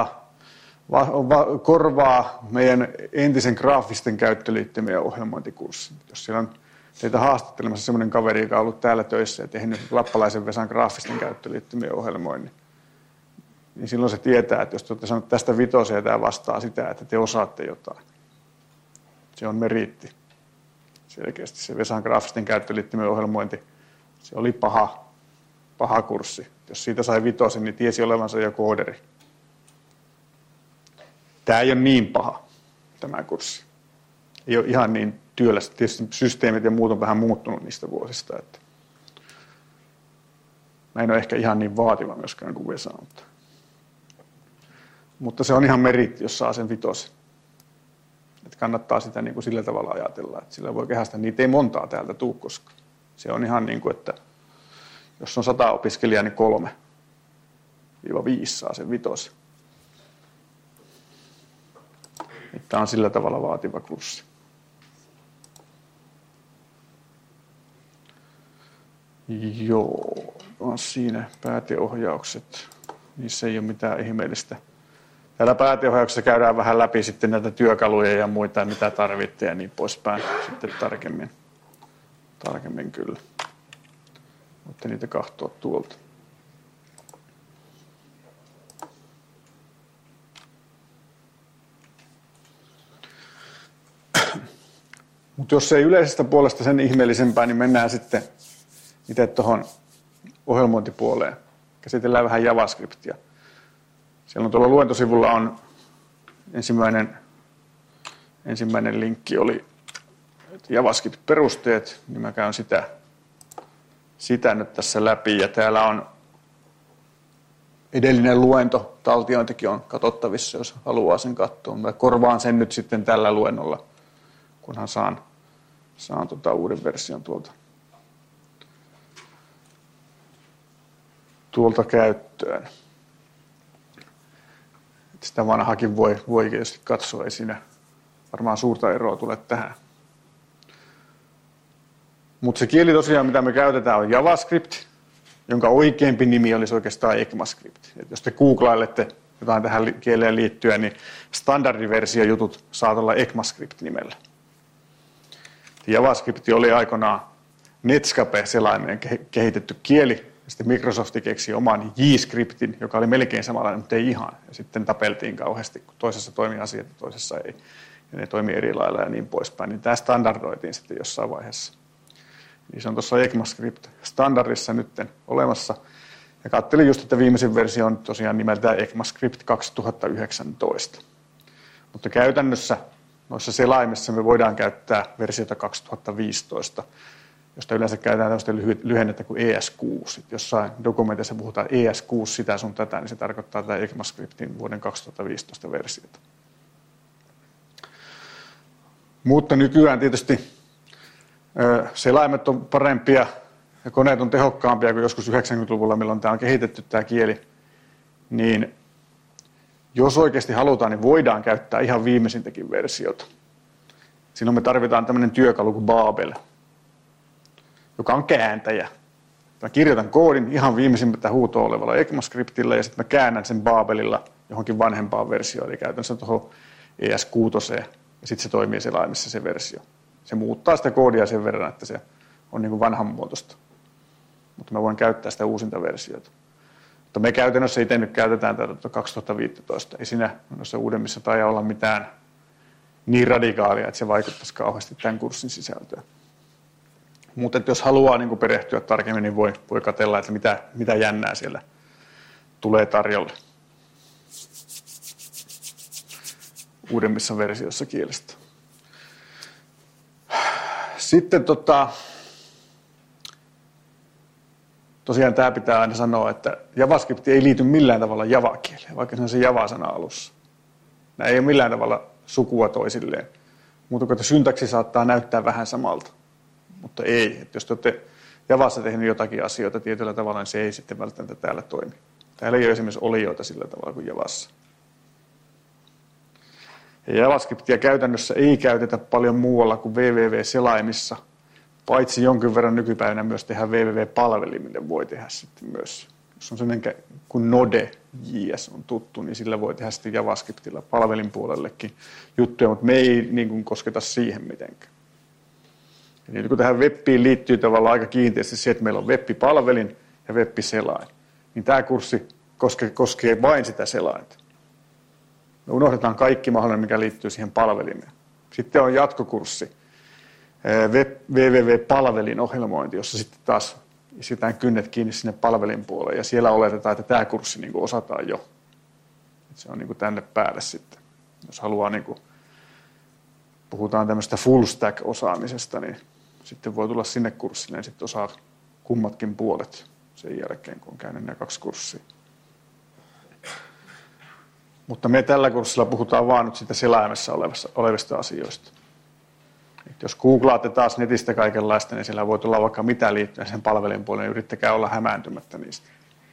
korvaa meidän entisen graafisten käyttöliittymien ohjelmointikurssin. Jos siellä on teitä haastattelemassa semmoinen kaveri, joka on ollut täällä töissä ja tehnyt Lappalaisen Vesan graafisten käyttöliittymien ohjelmoinnin, niin silloin se tietää, että jos te olette sanoneet tästä 5 ja tämä vastaa sitä, että te osaatte jotain. Se on meriitti. Selkeästi se Vesan graafisten käyttöliittymien ohjelmointi, se oli paha kurssi. Jos siitä sai 5, niin tiesi olevansa jo kooderi. Tämä ei ole niin paha, tämä kurssi. Ei ole ihan niin työlästä. Tietysti systeemit ja muut on vähän muuttunut niistä vuosista. Että mä en ole ehkä ihan niin vaativa myöskään kuin Vesa. Mutta se on ihan meriitti, jos saa sen 5. Että kannattaa sitä niin kuin sillä tavalla ajatella, että sillä voi kehästä. Niitä ei montaa täältä tule, koska se on ihan niin kuin, että jos on 100 opiskelijaa, niin 3-5 saa sen 5. Tämä on sillä tavalla vaativa kurssi. Joo, on siinä pääteohjaukset. Niissä ei ole mitään ihmeellistä. Täällä pääteohjauksessa käydään vähän läpi sitten näitä työkaluja ja muita, mitä tarvitte ja niin poispäin. Sitten tarkemmin kyllä. Voitte niitä katsoa tuolta. Mutta jos ei yleisestä puolesta sen ihmeellisempää, niin mennään sitten itse tuohon ohjelmointipuoleen. Käsitellään vähän JavaScriptia. Siellä on tuolla luentosivulla on ensimmäinen linkki oli JavaScript-perusteet, niin mä käyn sitä nyt tässä läpi. Ja täällä on edellinen luento, taltiointikin on katsottavissa, jos haluaa sen katsoa. Mä korvaan sen nyt sitten tällä luennolla, kunhan saan uuden version tuolta käyttöön. Sitä vanhakin voi tietysti katsoa, ei siinä varmaan suurta eroa tule tähän. Mutta se kieli tosiaan, mitä me käytetään, on JavaScript, jonka oikeampi nimi olisi oikeastaan ECMAScript. Et jos te googlailette jotain tähän kieleen liittyen, niin standardiversiojutut saat olla ECMAScript-nimellä. JavaScript oli aikoinaan Netscape-selaimeen kehitetty kieli. Sitten Microsoft keksi oman JScriptin, joka oli melkein samanlainen, mutta ei ihan. Ja sitten tapeltiin kauheasti, kun toisessa toimi asiat ja toisessa ei. Ja ne toimi eri lailla ja niin poispäin. Niin tämä standardoitiin sitten jossain vaiheessa. Niin se on tuossa ECMAScript-standardissa nyt olemassa. Ja katselin just, että viimeisin versio on tosiaan nimeltään ECMAScript 2019. Mutta käytännössä noissa selaimissa me voidaan käyttää versiota 2015. josta yleensä käytetään tämmöistä lyhennettä kuin ES6. Jossain dokumentissa puhutaan ES6 sitä sun tätä, niin se tarkoittaa tätä ECMAScriptin vuoden 2015 versiota. Mutta nykyään tietysti selaimet on parempia ja koneet on tehokkaampia kuin joskus 90-luvulla, milloin tämä on kehitetty tämä kieli. Niin jos oikeasti halutaan, niin voidaan käyttää ihan viimeisintäkin versiota. Silloin me tarvitaan tämmöinen työkalu kuin Babel, joka on kääntäjä. Mä kirjoitan koodin ihan viimeisimmältä huutoa olevalla ECMAScriptillä ja sitten mä käännän sen Babelilla johonkin vanhempaan versioon, eli käytännössä tuohon ES6 ja sitten se toimii selaimessa se versio. Se muuttaa sitä koodia sen verran, että se on niin kuin vanhanmuotoista, mutta mä voin käyttää sitä uusinta versiota. Mutta me käytännössä itse nyt käytetään tätä 2015. Ei siinä noissa uudemmissa taida olla mitään niin radikaalia, että se vaikuttaisi kauheasti tämän kurssin sisältöön. Mutta jos haluaa niin kuin perehtyä tarkemmin, niin voi katsella, että mitä jännää siellä tulee tarjolle uudemmissa versioissa kielestä. Sitten tosiaan tämä pitää aina sanoa, että JavaScript ei liity millään tavalla Java-kieleen, vaikka se on se Java-sana alussa. Nämä ei ole millään tavalla sukua toisilleen. Mutta kun syntaksi saattaa näyttää vähän samalta, mutta ei. Että jos te olette Javassa tehneet jotakin asioita tietyllä tavalla, niin se ei sitten välttämättä täällä toimi. Täällä ei ole esimerkiksi olioita sillä tavalla kuin Javassa. Ja JavaScriptia käytännössä ei käytetä paljon muualla kuin www-selaimissa, paitsi jonkin verran nykypäivänä myös tehdään www-palvelimille voi tehdä sitten myös. Jos on sellainen kuin Node.js on tuttu, niin sillä voi tehdä sitten JavaScriptilla palvelinpuolellekin juttuja, mutta me ei niin kuin kosketa siihen mitenkään. Eli kun tähän webbiin liittyy tavallaan aika kiinteästi se, että meillä on web-palvelin ja web-selain, niin tämä kurssi koskee vain sitä selainta. Me unohdetaan kaikki mahdollinen, mikä liittyy siihen palvelimeen. Sitten on jatkokurssi, www-palvelin ohjelmointi, jossa sitten taas isketään kynnet kiinni sinne palvelin puoleen, ja siellä oletetaan, että tämä kurssi niin kuin osataan jo. Että se on niin kuin tänne päälle sitten. Jos haluaa, niin kuin, puhutaan tämmöistä full stack-osaamisesta, niin sitten voi tulla sinne kurssille, ja sitten osaa kummatkin puolet sen jälkeen, kun on käynyt nämä 2 kurssia. Mutta me tällä kurssilla puhutaan vaan nyt sitä selaimessa olevista asioista. Et jos googlaatte taas netistä kaikenlaista, niin siellä voi tulla vaikka mitä liittyen sen palvelin puoleen, niin yrittäkää olla hämääntymättä niistä.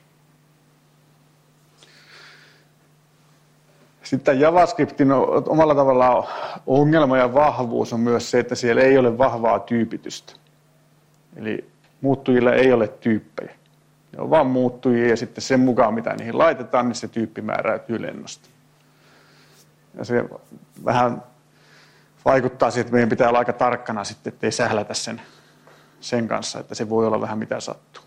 Sitten JavaScriptin omalla tavallaan ongelma ja vahvuus on myös se, että siellä ei ole vahvaa tyypitystä. Eli muuttujilla ei ole tyyppejä. Ne on vaan muuttujia ja sitten sen mukaan, mitä niihin laitetaan, niin se tyyppi määräytyy lennosta. Ja se vähän vaikuttaa siihen, että meidän pitää olla aika tarkkana sitten, ettei sählätä sen kanssa, että se voi olla vähän mitä sattuu.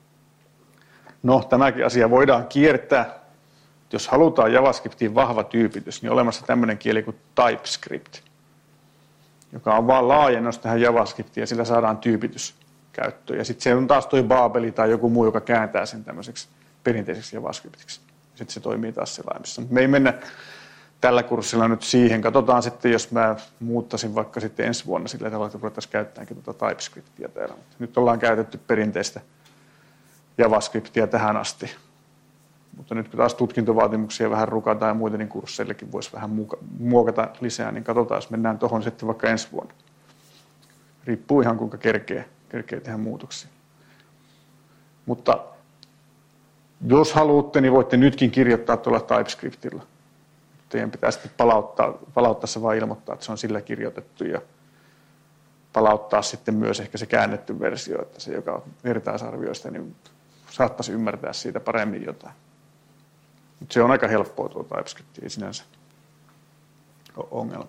No, tämäkin asia voidaan kiertää. Jos halutaan JavaScriptiin vahva tyypitys, niin on olemassa tämmöinen kieli kuin TypeScript, joka on vaan laajennus tähän JavaScriptiin ja sillä saadaan tyypitys käyttöön. Ja sitten se on taas toi Babeli tai joku muu, joka kääntää sen tämmöiseksi perinteiseksi JavaScriptiksi. Sitten se toimii taas selaimessa. Me ei mennä tällä kurssilla nyt siihen. Katsotaan sitten, jos mä muuttaisin vaikka sitten ensi vuonna sillä tavalla, että ruvettaisiin käyttämäänkin tuota TypeScriptia täällä. Mutta nyt ollaan käytetty perinteistä JavaScriptia tähän asti. Mutta nyt kun taas tutkintovaatimuksia vähän rukataan ja muita, niin kursseillekin voisi vähän muokata lisää, niin katsotaan, jos mennään tuohon sitten vaikka ensi vuonna. Riippuu ihan kuinka kerkee tehdä muutoksia. Mutta jos haluatte, niin voitte nytkin kirjoittaa tuolla TypeScriptilla. Teidän pitää sitten palauttaa se vaan ilmoittaa, että se on sillä kirjoitettu ja palauttaa sitten myös ehkä se käännetty versio, että se, joka vertaisarvioista, niin saattaisi ymmärtää siitä paremmin jotain. Mutta se on aika helppoa tuo TypeScript, ei sinänsä ole ongelma.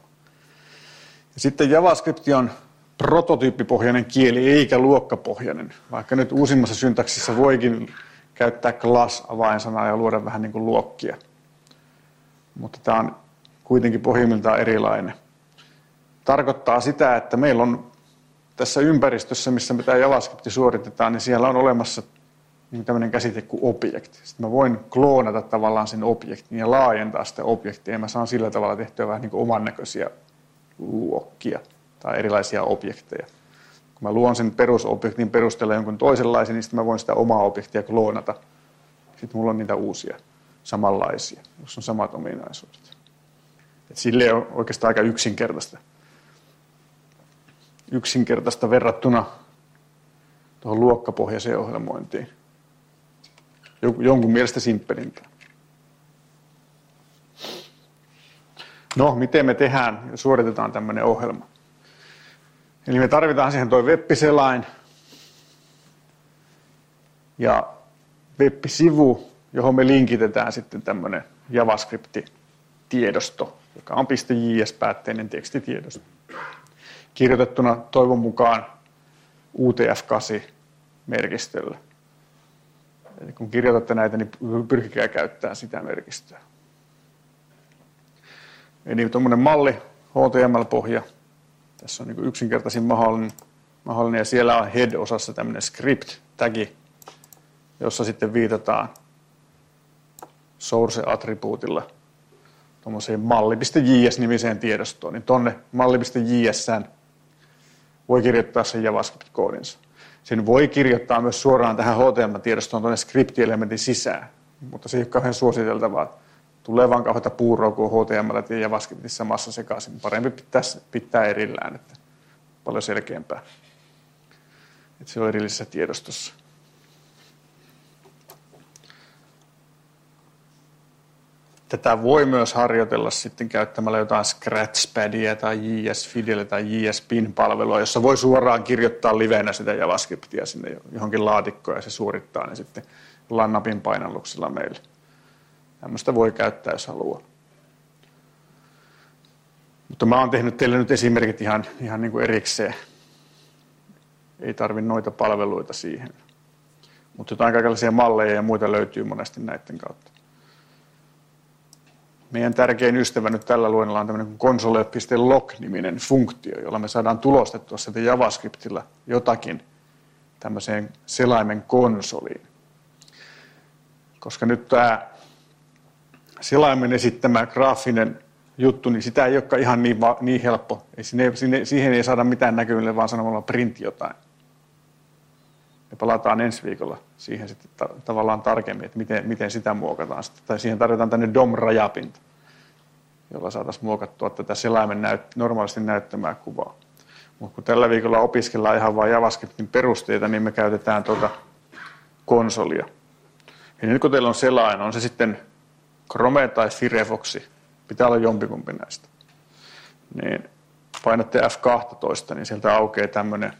Ja sitten JavaScript on prototyyppipohjainen kieli eikä luokkapohjainen, vaikka nyt uusimmassa syntaksissa voikin käyttää class-avainsanaa ja luoda vähän niin kuin luokkia. Mutta tämä on kuitenkin pohjimmiltaan erilainen. Tarkoittaa sitä, että meillä on tässä ympäristössä, missä me tämä JavaScript suoritetaan, niin siellä on olemassa niin tämmöinen käsite kuin objekti. Sitten mä voin kloonata tavallaan sen objektin ja laajentaa sitä objektia, ja mä saan sillä tavalla tehtyä vähän niin kuin oman näköisiä luokkia tai erilaisia objekteja. Kun mä luon sen perusobjektin perusteella jonkun toisenlaisen, niin sitten mä voin sitä omaa objektia kloonata. Sitten mulla on niitä uusia, samanlaisia, jos on samat ominaisuudet. Et sille on oikeastaan aika yksinkertaista verrattuna tuohon luokkapohjaiseen ohjelmointiin. Jonkun mielestä simppelimpää. No, miten me tehdään ja suoritetaan tämmöinen ohjelma? Eli me tarvitaan siihen tuo web-selain ja web-sivu, johon me linkitetään sitten tämmöinen JavaScript-tiedosto, joka on .js-päätteinen tekstitiedosto. Kirjoitettuna toivon mukaan UTF-8-merkistöllä. Eli kun kirjoitatte näitä, niin pyrkikää käyttämään sitä merkistöä. Eli tuommoinen malli, HTML-pohja. Tässä on niin yksinkertaisin mahdollinen, ja siellä on head-osassa tämmöinen script-tagi, jossa sitten viitataan source-attribuutilla tuommoiseen malli.js-nimiseen tiedostoon. Niin tuonne malli.jsään voi kirjoittaa sen JavaScript-koodinsa. Sen voi kirjoittaa myös suoraan tähän HTML-tiedostoon tuonne script-elementin sisään, mutta se ei ole kauhean suositeltavaa. Tulee vaan kauheita puuroa, kun on HTML ja JavaScriptissa samassa sekaisin. Parempi pitää erillään, että paljon selkeämpää. Että se on erillisessä tiedostossa. Tätä voi myös harjoitella sitten käyttämällä jotain Scratchpadia tai JS-Fidel tai JS-Pin-palvelua, jossa voi suoraan kirjoittaa livenä sitä JavaScriptia sinne johonkin laatikkoon ja se suorittaa ne sitten jollain napin painalluksella meille. Tämmöistä voi käyttää, jos haluaa. Mutta mä oon tehnyt teille nyt esimerkit ihan niin kuin erikseen. Ei tarvi noita palveluita siihen. Mutta jotain kaikenlaisia malleja ja muita löytyy monesti näiden kautta. Meidän tärkein ystävä nyt tällä luennolla on tämmöinen console.log-niminen funktio, jolla me saadaan tulostettua sieltä JavaScriptilla jotakin tämmöiseen selaimen konsoliin. Koska nyt tämä selaimen esittämä graafinen juttu, niin sitä ei olekaan ihan niin helppo. Siihen ei saada mitään näkyville, vaan sanomalla print jotain. Me palataan ensi viikolla siihen sitten tavallaan tarkemmin, että miten sitä muokataan. Tai siihen tarvitaan tänne DOM-rajapinta, jolla saataisiin muokattua tätä selaimen normaalisti näyttämää kuvaa. Mutta kun tällä viikolla opiskellaan ihan vain JavaScriptin perusteita, niin me käytetään tuota konsolia. Ja nyt kun teillä on selain, on se sitten Chrome tai Firefox, pitää olla jompikumpi näistä. Niin painatte F12, niin sieltä aukeaa tämmöinen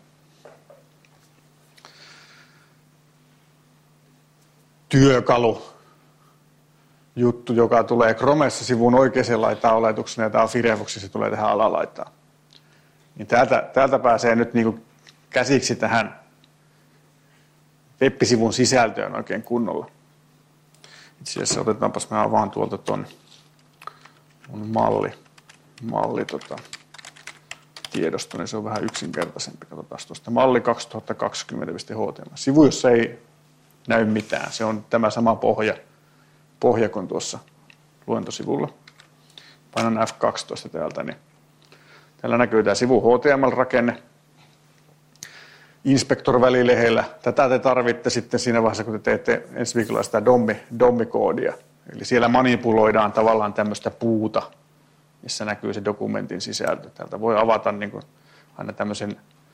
työkalu juttu, joka tulee Chromessa sivun oikeaan laitaan oletuksena, ja tämä on Firefoxissa, se tulee tähän alalaitaan. Niin täältä pääsee nyt niin kuin käsiksi tähän web-sivun sisältöön oikein kunnolla. Itse asiassa otetaanpas, mä avaan tuolta ton mun malli tiedosto, niin se on vähän yksinkertaisempi. Katsotaan tuosta malli 2020.html. Sivu, jossa ei näy mitään. Se on tämä sama pohja kuin tuossa luentosivulla. Painan F12 täältä, niin täällä näkyy tämä sivu HTML-rakenne. Inspector-välilehdellä. Tätä te tarvitte sitten siinä vaiheessa, kun te teette ensi viikolla sitä DOM-koodia. Eli siellä manipuloidaan tavallaan tämmöistä puuta, missä näkyy se dokumentin sisältö. Täältä voi avata niin kuin aina tämmöisen,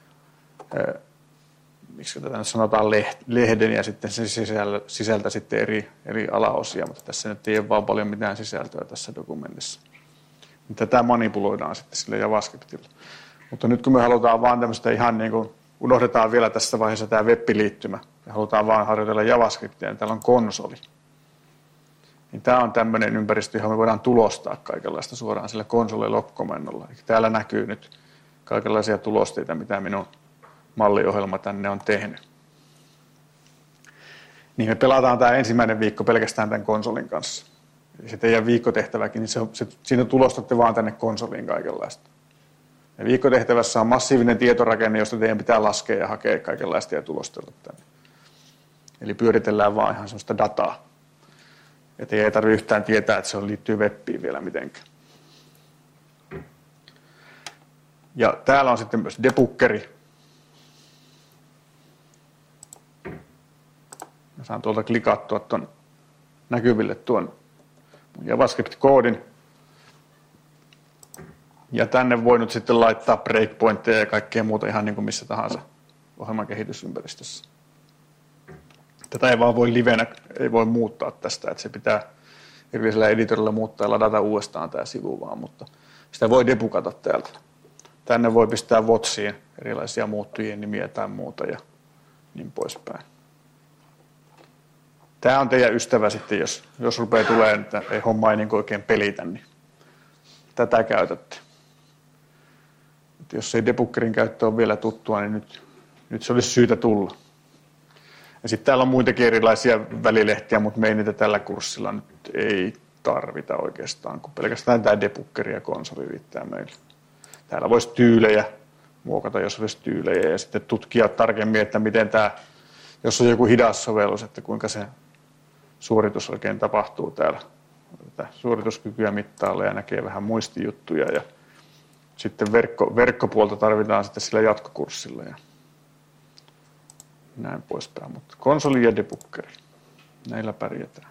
miksi tätä nyt sanotaan, lehden ja sitten se sisältä sitten eri alaosia, mutta tässä nyt ei ole vaan paljon mitään sisältöä tässä dokumentissa. Tätä manipuloidaan sitten sille JavaScriptilla. Mutta nyt kun me halutaan vaan tämmöistä ihan niin kuin, unohdetaan vielä tässä vaiheessa tämä web-liittymä ja halutaan vaan harjoitella JavaScriptia, niin täällä on konsoli. Niin tämä on tämmöinen ympäristö, johon me voidaan tulostaa kaikenlaista suoraan sillä console.log-komennolla. Eli täällä näkyy nyt kaikenlaisia tulosteita, mitä minun malliohjelma tänne on tehnyt. Niin me pelataan tämä ensimmäinen viikko pelkästään tämän konsolin kanssa. Eli se teidän viikkotehtäväkin, niin siinä tulostatte vaan tänne konsoliin kaikenlaista. Ja viikkotehtävässä on massiivinen tietorakenne, josta teidän pitää laskea ja hakea kaikenlaista ja tulostella tänne. Eli pyöritellään vaan ihan sellaista dataa. Ja teidän ei tarvitse yhtään tietää, että se liittyy webbiin vielä mitenkään. Ja täällä on sitten myös debuggeri. Mä saan tuolta klikattua tuon näkyville tuon JavaScript-koodin. Ja tänne voi nyt sitten laittaa breakpointteja ja kaikkea muuta ihan niin kuin missä tahansa ohjelman kehitysympäristössä. Tätä ei vaan voi livenä, ei voi muuttaa tästä, että se pitää erillisellä editorilla muuttaa ja ladata uudestaan tämä sivu vaan, mutta sitä voi debugata täältä. Tänne voi pistää Watchiin erilaisia muuttujien nimiä tai muuta ja niin poispäin. Tämä on teidän ystävä sitten, jos rupeaa tulemaan, että ei homma ei niin oikein pelitä, niin tätä käytätte. Että jos ei debuggerin käyttö ole vielä tuttua, niin nyt se olisi syytä tulla. Ja sitten täällä on muitakin erilaisia välilehtiä, mutta me ei niitä tällä kurssilla nyt ei tarvita oikeastaan, kun pelkästään tämä debuggeri ja konsoli riittää meille. Täällä voisi tyylejä muokata, jos olisi tyylejä, ja sitten tutkia tarkemmin, että miten tämä, jos on joku hidas sovellus, että kuinka se suoritus oikein tapahtuu täällä. Tätä suorituskykyä mittailee ja näkee vähän muistijuttuja, ja sitten verkkopuolta tarvitaan sitten sillä jatkokurssilla ja näin poispäin, mutta konsoli ja debuggeri, näillä pärjätään.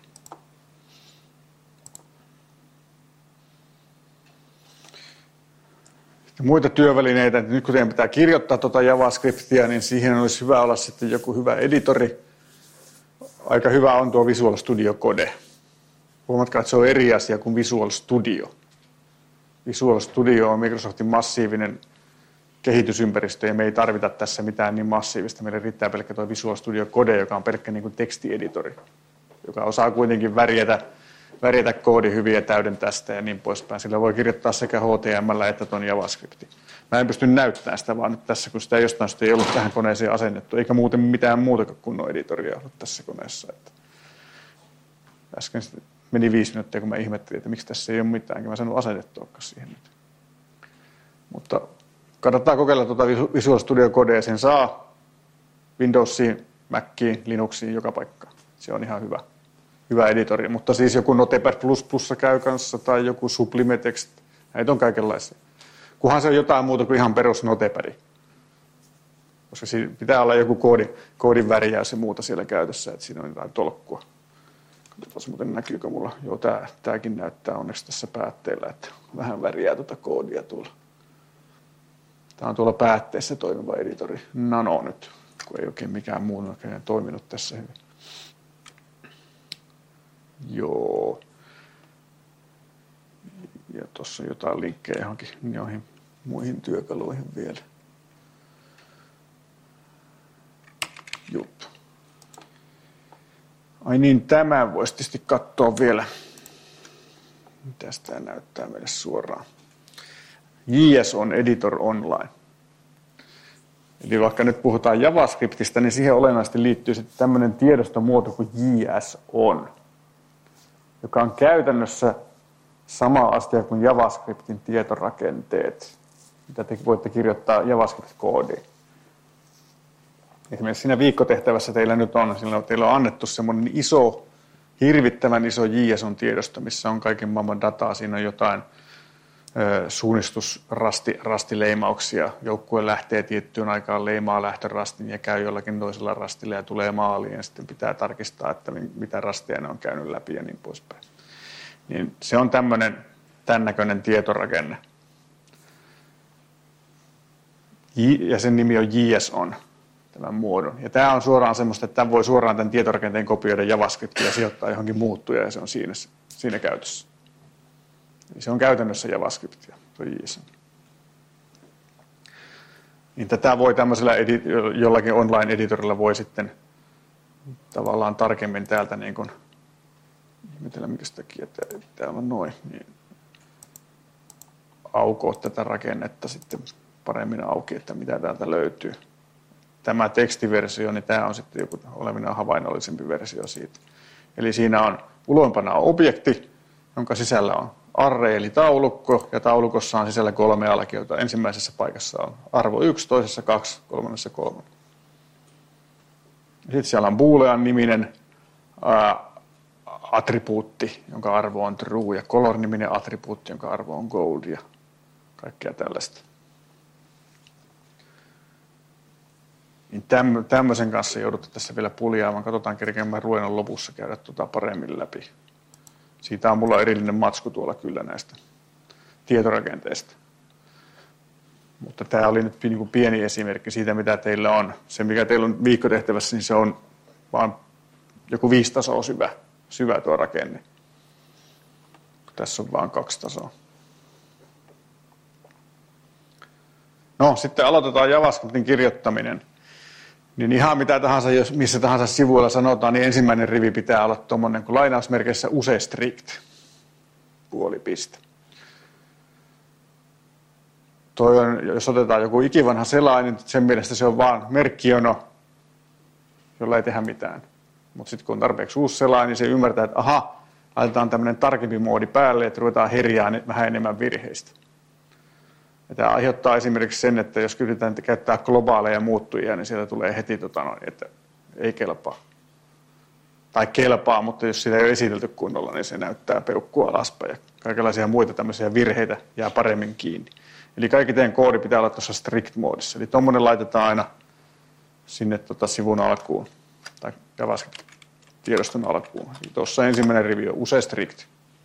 Sitten muita työvälineitä, nyt kun teidän pitää kirjoittaa tuota JavaScriptia, niin siihen olisi hyvä olla sitten joku hyvä editori. Aika hyvä on tuo Visual Studio Code. Huomatkaa, että se on eri asia kuin Visual Studio. Visual Studio on Microsoftin massiivinen kehitysympäristö, ja me ei tarvita tässä mitään niin massiivista. Meille riittää pelkkä tuo Visual Studio Code, joka on pelkkä niin kuin tekstieditori, joka osaa kuitenkin värjätä koodi hyvin ja täydentää sitä ja niin poispäin. Sillä voi kirjoittaa sekä HTML että tuon JavaScriptin. Mä en pysty näyttämään sitä vaan nyt tässä, kun sitä jostain ei ollut tähän koneeseen asennettu, eikä muuten mitään muuta kuin kunnon editoria ollut tässä koneessa. Että äsken meni 5 minuuttia, kun mä ihmettelin, että miksi tässä ei ole mitään, enkä mä saanut asennettuakaan siihen nyt. Mutta kannattaa kokeilla tuota Visual Studio Codea, sen saa Windowsiin, Maciin, Linuxiin, joka paikkaan. Se on ihan hyvä editori, mutta siis joku Notepad++ käy kanssa tai joku Sublime Text, näitä on kaikenlaisia. Kunhan se on jotain muuta kuin ihan perus Notepad, koska siinä pitää olla joku koodin värjäys ja muuta siellä käytössä, että siinä on jotain tolkkua. Katsotaan muuten näkyykö mulla, joo tämäkin näyttää onneksi tässä päätteellä, että vähän värjää tuota koodia tuolla. Tämä on tuolla päätteessä toimiva editori. Nano nyt, kun ei oikein mikään muu oikein toiminut tässä hyvin. Joo. Ja tuossa on jotain linkkejä johonkin muihin työkaluihin vielä. Juttu. Ai niin, tämä voisi tietysti katsoa vielä. Mitäs tämä näyttää meille suoraan? JSON Editor Online. Eli vaikka nyt puhutaan JavaScriptista, niin siihen olennaisesti liittyy sitten tämmöinen tiedostomuoto kuin JSON, joka on käytännössä sama asia kuin JavaScriptin tietorakenteet, mitä te voitte kirjoittaa JavaScript-koodiin. Esimerkiksi siinä viikkotehtävässä teillä nyt on, teillä on annettu semmoinen hirvittävän iso JSON-tiedosto, missä on kaiken maailman dataa. Siinä on jotain suunnistusrastileimauksia. Joukkue lähtee tiettyyn aikaan leimaa lähtörastin ja käy jollakin toisella rastilla ja tulee maaliin ja sitten pitää tarkistaa, että mitä rasteja ne on käynyt läpi ja niin poispäin. Niin se on tämän näköinen tietorakenne. Ja sen nimi on JSON, tämän muodon. Ja tämä on suoraan semmoista, että tämän voi suoraan tämän tietorakenteen kopioida JavaScriptia ja sijoittaa johonkin muuttuja ja se on siinä käytössä. Eli se on käytännössä JavaScriptia, tuo JSON. Niin tätä voi tämmöisellä jollakin online-editorilla voi sitten tavallaan tarkemmin täältä niin kuin, ihmetellä minkä takia täällä on noin, niin aukoa tätä rakennetta sitten paremmin auki, että mitä täältä löytyy. Tämä tekstiversio, niin tämä on sitten joku olevinaan havainnollisempi versio siitä. Eli siinä on ulompana objekti, jonka sisällä on array eli taulukko, ja taulukossa on sisällä 3 alkiota. Ensimmäisessä paikassa on arvo 1, toisessa 2, kolmannessa 3. Sitten siellä on boolean-niminen attribuutti, jonka arvo on true, ja color-niminen attribuutti, jonka arvo on gold, ja kaikkea tällaista. Niin tämmöisen kanssa jouduttu tässä vielä puljaamaan. Katsotaan kerkeämään ruennon lopussa käydä paremmin läpi. Siitä on mulla erillinen matsku tuolla kyllä näistä tietorakenteista. Mutta tämä oli nyt niin kuin pieni esimerkki siitä, mitä teillä on. Se, mikä teillä on viikkotehtävässä, niin se on vaan joku 5 tasoa syvä tuo rakenne. Tässä on vaan 2 tasoa. No, sitten aloitetaan JavaScriptin kirjoittaminen. Niin ihan mitä tahansa, jos missä tahansa sivuilla sanotaan, niin ensimmäinen rivi pitää olla tuommoinen kuin lainausmerkeissä use strict. Puolipiste. Toi on, jos otetaan joku ikivanha selain, niin sen mielestä se on vaan merkkijono, jolla ei tehdä mitään. Mutta sitten kun on tarpeeksi uusi selain, niin se ymmärtää, että aha, laitetaan tämmöinen tarkempi moodi päälle, että ruvetaan herjaa vähän enemmän virheistä. Ja tämä aiheuttaa esimerkiksi sen, että jos yritetään käyttää globaaleja muuttujia, niin sieltä tulee heti, että ei kelpaa. Tai kelpaa, mutta jos sitä ei ole esitelty kunnolla, niin se näyttää peukkua alaspäin. Ja kaikenlaisia muita tämmöisiä virheitä jää paremmin kiinni. Eli kaikki teidän koodi pitää olla tuossa strict-moodissa. Eli tuommoinen laitetaan aina sinne sivun alkuun, tai JavaScript-tiedoston alkuun. Eli tuossa ensimmäinen rivi on use strict.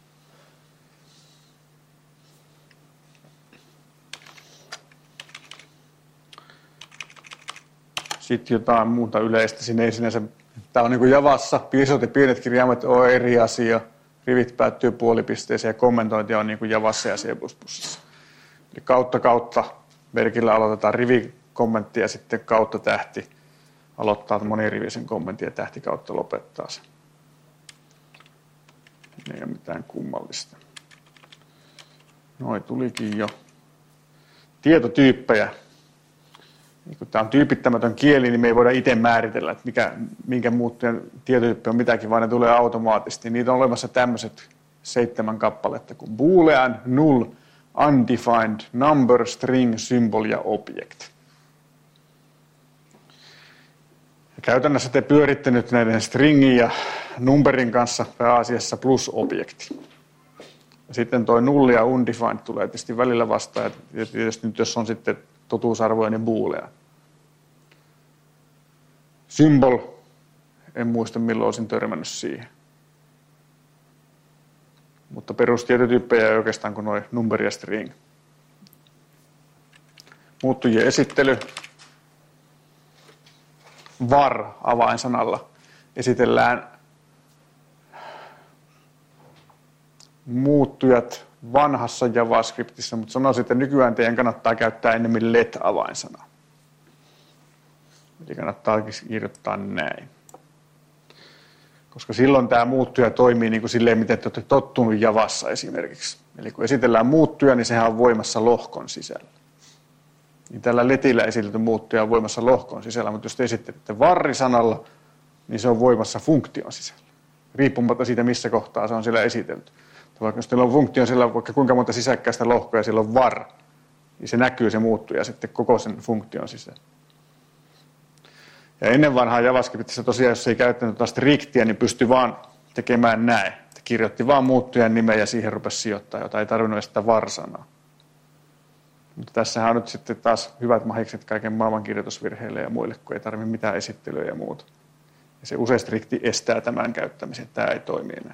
Sitten jotain muuta yleistä. Siinä ei sinänsä, tämä on niin kuin Javassa, isot ja pienet kirjaimet on eri asia. Rivit päättyy puolipisteeseen ja kommentointi on niin kuin Javassa ja C++. Eli kautta merkillä aloitetaan rivikommentti ja sitten kautta tähti aloittaa monirivisen kommentin ja tähti kautta lopettaa se. Ei ole mitään kummallista. Noi tulikin jo. Tietotyyppejä. Kun tämä on tyypittämätön kieli, niin me ei voida itse määritellä, että minkä muuttujan tietotyyppi on mitäkin, vaan ne tulee automaattisesti. Niitä on olemassa tämmöiset 7 kappaletta kuin boolean, null, undefined, number, string, symbol ja object. Ja käytännössä te pyöritte nyt näiden stringin ja numberin kanssa pääasiassa plus objekti. Ja sitten toi null ja undefined tulee tietysti välillä vastaan, ja tietysti nyt jos on sitten totuusarvoja, niin boolean. Symbol, en muista milloin olisin törmännyt siihen. Mutta perustietotyyppejä ei oikeastaan kuin noin number ja string. Muuttujien esittely. Var avainsanalla esitellään muuttujat vanhassa JavaScriptissa, mutta sanoisin, että nykyään teidän kannattaa käyttää enemmän let-avainsanaa. Eli kannattaa kirjoittaa näin. Koska silloin tämä muuttuja toimii niin kuin silleen, miten te olette tottunut Javassa esimerkiksi. Eli kun esitellään muuttuja, niin sehän on voimassa lohkon sisällä. Niin tällä letillä esitelty muuttuja on voimassa lohkon sisällä, mutta jos te esittelette varrisanalla, niin se on voimassa funktion sisällä. Riippumatta siitä, missä kohtaa se on siellä esitelty. Vaikka jos teillä on funktion siellä vaikka kuinka monta sisäkkäistä lohkoa ja siellä on var, niin se näkyy se muuttuja sitten koko sen funktion sisällä. Ja ennen vanhaa JavaScriptissa tosiaan, jos ei käyttänyt taas strictiä, niin pystyi vaan tekemään näin. Kirjoitti vaan muuttujan nimen ja siihen rupesi sijoittaa, jota ei tarvinnut edes sitä var-sanaa. Mutta tässähän on nyt sitten taas hyvät mahikset kaiken maailman kirjoitusvirheille ja muille, kun ei tarvitse mitään esittelyä ja muuta. Ja se use stricti estää tämän käyttämisen, tämä ei toimi enää.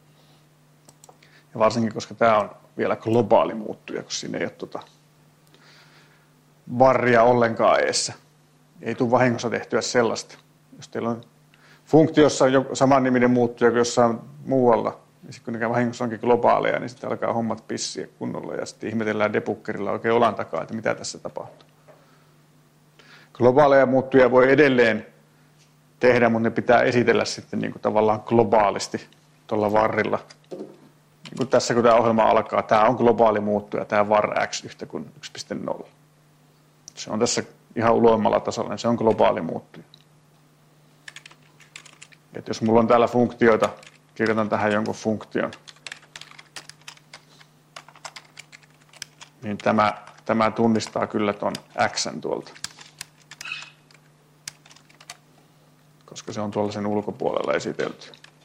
Ja varsinkin, koska tämä on vielä globaali muuttuja, kun siinä ei ole varria ollenkaan eessä. Ei tule vahingossa tehtyä sellaista. Jos teillä on funktiossa samanniminen muuttuja kuin jossain muualla, niin sitten kun ne vahingossa onkin globaaleja, niin sitten alkaa hommat pissiä kunnolla ja sitten ihmetellään debuggerilla oikein olan takaa, että mitä tässä tapahtuu. Globaaleja muuttuja voi edelleen tehdä, mutta ne pitää esitellä sitten niin kuin tavallaan globaalisti tuolla varrilla. Niin kuin tässä kun tämä ohjelma alkaa, tämä on globaali muuttuja, tämä var x yhtä kuin 1.0. Se on tässä ihan uloimmalla tasolla, niin se on globaali muuttuja. Et jos mulla on täällä funktioita, kirjoitan tähän jonkun funktion, niin tämä tunnistaa kyllä ton x:n tuolta. Koska se on tuolla sen ulkopuolella esitelty.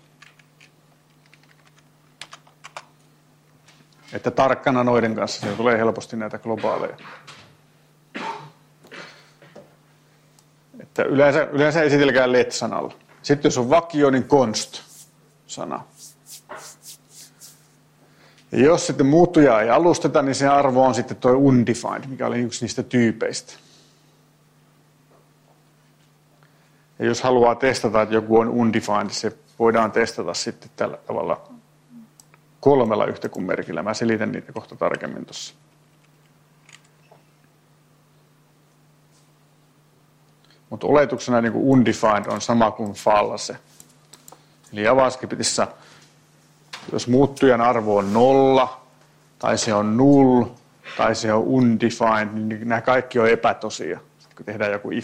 Että tarkkana noiden kanssa siellä tulee helposti näitä globaaleja. Yleensä esitellään let-sanalla. Sitten jos on vakio, niin const-sana. Ja jos sitten muuttujaa ei alusteta, niin se arvo on sitten tuo undefined, mikä oli yksi niistä tyypeistä. Ja jos haluaa testata, että joku on undefined, se voidaan testata sitten tällä tavalla 3 yhtäkunmerkillä. Mä selitän niitä kohta tarkemmin tuossa. Mutta oletuksena niin kuin undefined on sama kuin false. Eli JavaScriptissa, jos muuttujan arvo on 0, tai se on null, tai se on undefined, niin nämä kaikki on epätosia. Sitten kun tehdään joku